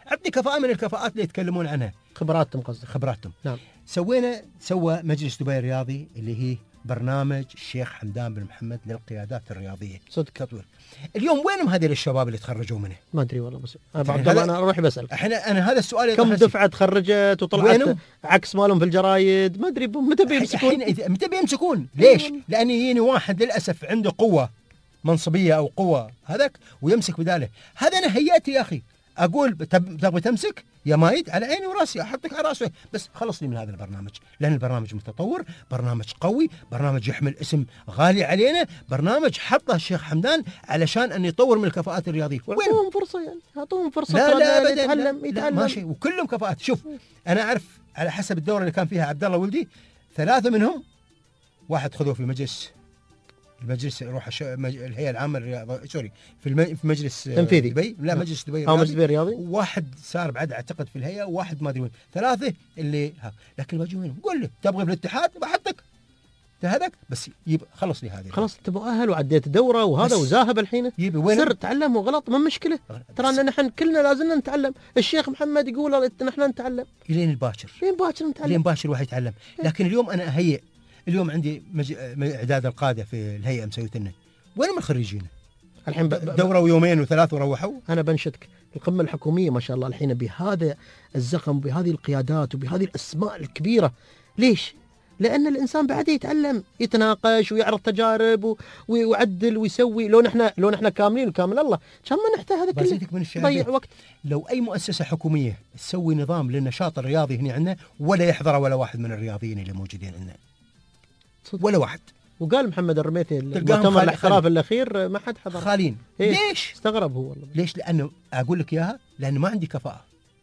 عطني كفاءة من الكفاءات اللي يتكلمون عنها، خبراتهم قصدك. خبراتهم. نعم. سوينا سوى مجلس دبي الرياضي اللي هي برنامج الشيخ حمدان بن محمد للقيادات الرياضيه. صدق. تطوير. اليوم وينهم هذول الشباب اللي تخرجوا منه؟ ما ادري والله، بس انا يعني عبد الله هذا- انا اروح بسال احنا انا هذا السؤال كم يطرح دفعه تخرجت وطلعت وينهم؟ عكس مالهم في الجرايد، ما ادري متى بيمسكون. الحين إذا- متى بيمسكون؟ ليش؟ لان يجيني واحد للاسف عنده قوه منصبيه او قوه هذاك ويمسك بداله. هذا انا هيئتي يا اخي، اقول تب- تبغى تمسك يا مايد على عيني وراسي، احطك على راسي، بس خلصني من هذا البرنامج، لان البرنامج متطور، برنامج قوي، برنامج يحمل اسم غالي علينا، برنامج حطه الشيخ حمدان علشان ان يطور من الكفاءات الرياضيه. وين؟ اعطوهم فرصه يعني، اعطوهم فرصه لا لا ابدا، يتعلم لا, يتعلم. لا ماشي، وكلهم كفاءات. شوف انا اعرف على حسب الدوره اللي كان فيها عبد الله ولدي، ثلاثه منهم واحد خذوه في مجلس المجلس روح الش... مج... الهيئه العامه للرياضه، سوري في, الم... في مجلس آه، تنفيذي. دبي، لا مجلس دبي او مجلس الرياضي. دبي الرياضي. واحد صار بعد اعتقد في الهيئه، وواحد ما ادري وين، ثلاثه اللي ها. لكن باجي وينهم؟ قول لي تبغي في الاتحاد بحطك هذاك، بس يب خلص لي هذه. خلاص انت مؤهل وعديت دوره وهذا بس. وذاهب الحين. يبي وين؟ سر تعلم وغلط ما مشكله، ترى ان نحن كلنا لازلنا نتعلم. الشيخ محمد يقول نحن نتعلم الين الباكر، لين باكر الين نتعلم. باكر الواحد يتعلم. لكن اليوم انا اهيئ، اليوم عندي مج... اعداد القاده في الهيئه مسويت لنا، وين من خريجين؟ الحين ب... ب... دوره ويومين وثلاث وروحوا. انا بنشدك، القمه الحكوميه ما شاء الله الحين بهذا الزخم، بهذه القيادات وبهذه الاسماء الكبيره. ليش؟ لان الانسان بعده يتعلم، يتناقش ويعرض تجارب و... ويعدل ويسوي. لو نحن لو نحن كاملين وكامل الله كان ما نحتاج هذا كله، بزيدك من الشعر ضيع وقت. لو اي مؤسسه حكوميه تسوي نظام للنشاط الرياضي هنا عندنا، ولا يحضر ولا واحد من الرياضيين اللي موجودين عندنا، ولا واحد. وقال محمد الرميثي تلقاهم المؤتمر خالي- الاحتراف خالي. الاخير ما حد حضر. خالين. إيه؟ ليش؟ استغرب هو والله. ليش؟ لانه اقول لك اياها، لانه ما عندي كفاءه،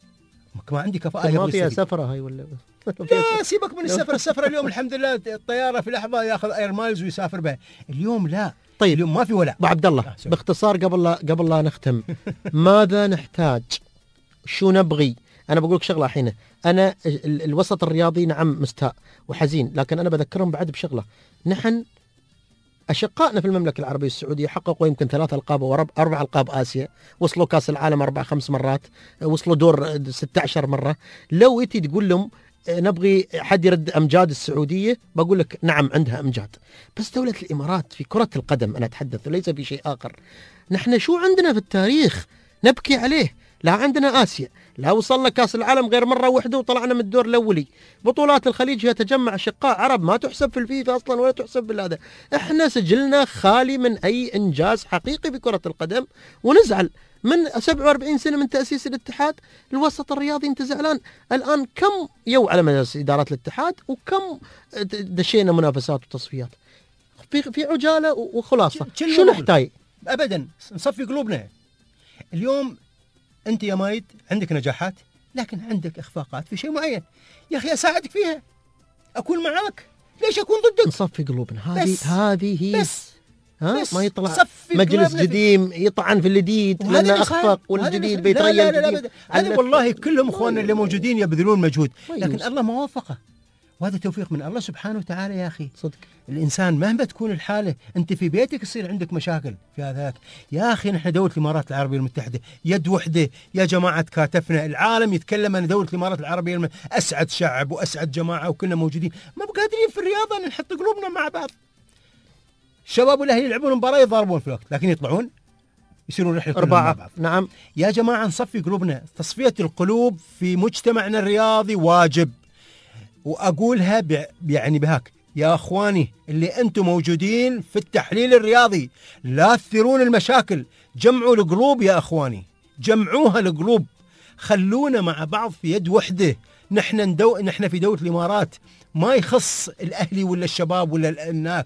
ما عندي كفاءه. ما يبغى فيها يستفيد. سفره هاي ولا لا سيبك من السفر، السفر اليوم الحمد لله الطياره في لحظه ياخذ اير مايلز ويسافر بها. اليوم لا. طيب اليوم ما في ولا. ابو عبد الله آه، سوري. باختصار قبل لا قبل لا نختم ماذا نحتاج؟ شو نبغي؟ انا بقول لك شغله الحين، انا ال- الوسط الرياضي نعم مستاء وحزين، لكن انا بذكرهم بعد بشغله. نحن اشقائنا في المملكه العربيه السعوديه حققوا يمكن ثلاث القاب او اربع القاب اسيا، وصلوا كاس العالم اربع خمس مرات، وصلوا دور ستة عشر مره. لو انت تقول لهم نبغي حد يرد امجاد السعوديه، بقول لك نعم عندها امجاد، بس دوله الامارات في كره القدم انا اتحدث وليس في شيء اخر. نحن شو عندنا في التاريخ نبكي عليه؟ لا عندنا اسيا، لا وصلنا كاس العالم غير مره واحده وطلعنا من الدور الاولي. بطولات الخليج هي تجمع اشقاء عرب، ما تحسب في الفيفا اصلا ولا تحسب بالهذا. احنا سجلنا خالي من اي انجاز حقيقي في كره القدم، ونزعل من سبعة وأربعين سنه من تاسيس الاتحاد. الوسط الرياضي انت زعلان الان كم يو على مجلس ادارات الاتحاد، وكم دشينا منافسات وتصفيات في في عجاله وخلاصه. كل- شو نحتاج؟ ابدا نصفي قلوبنا. اليوم انت يا مايد عندك نجاحات، لكن عندك اخفاقات في شيء معين. يا اخي اساعدك فيها، اكون معاك، ليش اكون ضدك؟ نصفي قلوبنا. هذه بس. هذه هي بس ها بس. ما يطلع صفي مجلس قلوبنا في- جديد يطعن في الجديد وهذا لانه اللي صاير. اخفق، وهذا والجديد اللي- بيتريا لا لا لا لا الجديد. أبداً. هذا والله كلهم اخواننا اللي ما- موجودين يبذلون مجهود، ما لكن يوصل. الله ما وفقه، وهذا توفيق من الله سبحانه وتعالى. يا اخي صدق الانسان مهما تكون الحاله، انت في بيتك يصير عندك مشاكل في هذاك. يا اخي نحن دوله الامارات العربيه المتحده يد وحده يا جماعه، تكاتفنا. العالم يتكلم عن دوله الامارات العربيه الم... اسعد شعب واسعد جماعه وكلنا موجودين، ما قادرين في الرياضه نحط قلوبنا مع بعض. الشباب والاهلي يلعبون مباراه يضاربون في الوقت، لكن يطلعون يصيرون رحله كلهم مع أربعة. بعض. نعم يا جماعه نصفي قلوبنا، تصفيه القلوب في مجتمعنا الرياضي واجب. واقولها ب... يعني بهاك يا اخواني اللي انتم موجودين في التحليل الرياضي، لا تثيرون المشاكل، جمعوا القلوب يا اخواني، جمعوها القلوب، خلونا مع بعض في يد وحده. نحن ندو... نحن في دولة الامارات ما يخص الاهلي ولا الشباب ولا الناك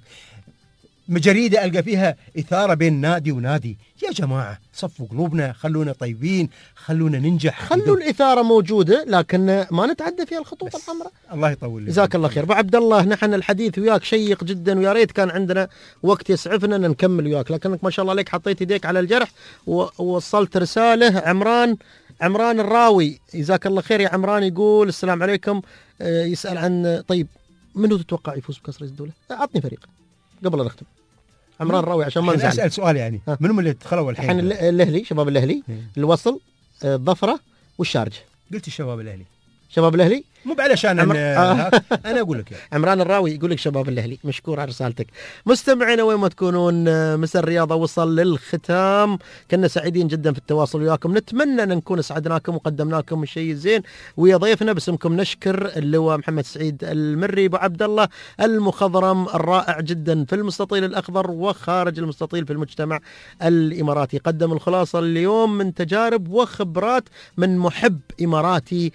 جريدة ألقى فيها إثارة بين نادي ونادي. يا جماعة صفوا قلوبنا، خلونا طيبين، خلونا ننجح. خلوا الاثاره موجوده، لكن ما نتعدى فيها الخطوط بس. الحمراء. الله يطول لي. جزاك الله خير ابو عبد الله. نحن الحديث وياك شيق جدا، ويا ريت كان عندنا وقت يسعفنا ان نكمل وياك، لكنك ما شاء الله عليك حطيت يديك على الجرح ووصلت رساله. عمران عمران الراوي جزاك الله خير يا عمران، يقول السلام عليكم، آه، يسال عن طيب منو تتوقع يفوز بكاس رئيس الدوله؟ عطني فريق قبل لا نختم. عمران الراوي عشان ما أنا نزعل. أسأل سؤال يعني ها. من هم اللي دخلوا الحين؟ الحين ال- الاهلي، شباب الاهلي، إيه. الوصل، آه، الظفره، والشارجة. قلت الشباب الأهلي. شباب الأهلي مو علشان عمر... أنا, أنا أقول لك يعني. عمران الراوي يقول لك شباب الأهلي. مشكور على رسالتك. مستمعينا وين ما تكونون، مساء الرياضة وصل للختام. كنا سعيدين جدا في التواصل وياكم، نتمنى أن نكون سعدناكم وقدمنا لكم شيء زين. ويا ضيفنا باسمكم نشكر اللواء محمد سعيد المري أبو عبد الله المخضرم الرائع جدا في المستطيل الأخضر وخارج المستطيل في المجتمع الإماراتي. قدم الخلاصة اليوم من تجارب وخبرات من محب إماراتي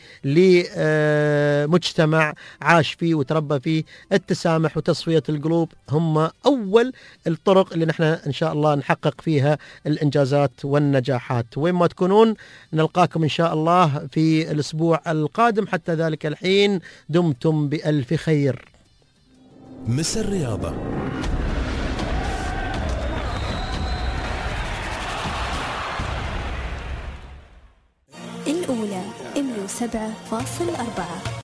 لمجتمع عاش فيه وتربى فيه. التسامح وتصفية القلوب هم أول الطرق اللي نحن إن شاء الله نحقق فيها الإنجازات والنجاحات. وين ما تكونون نلقاكم إن شاء الله في الأسبوع القادم. حتى ذلك الحين دمتم بألف خير. مس الرياضة. الأولى إم يو سبعة فاصل أربعة.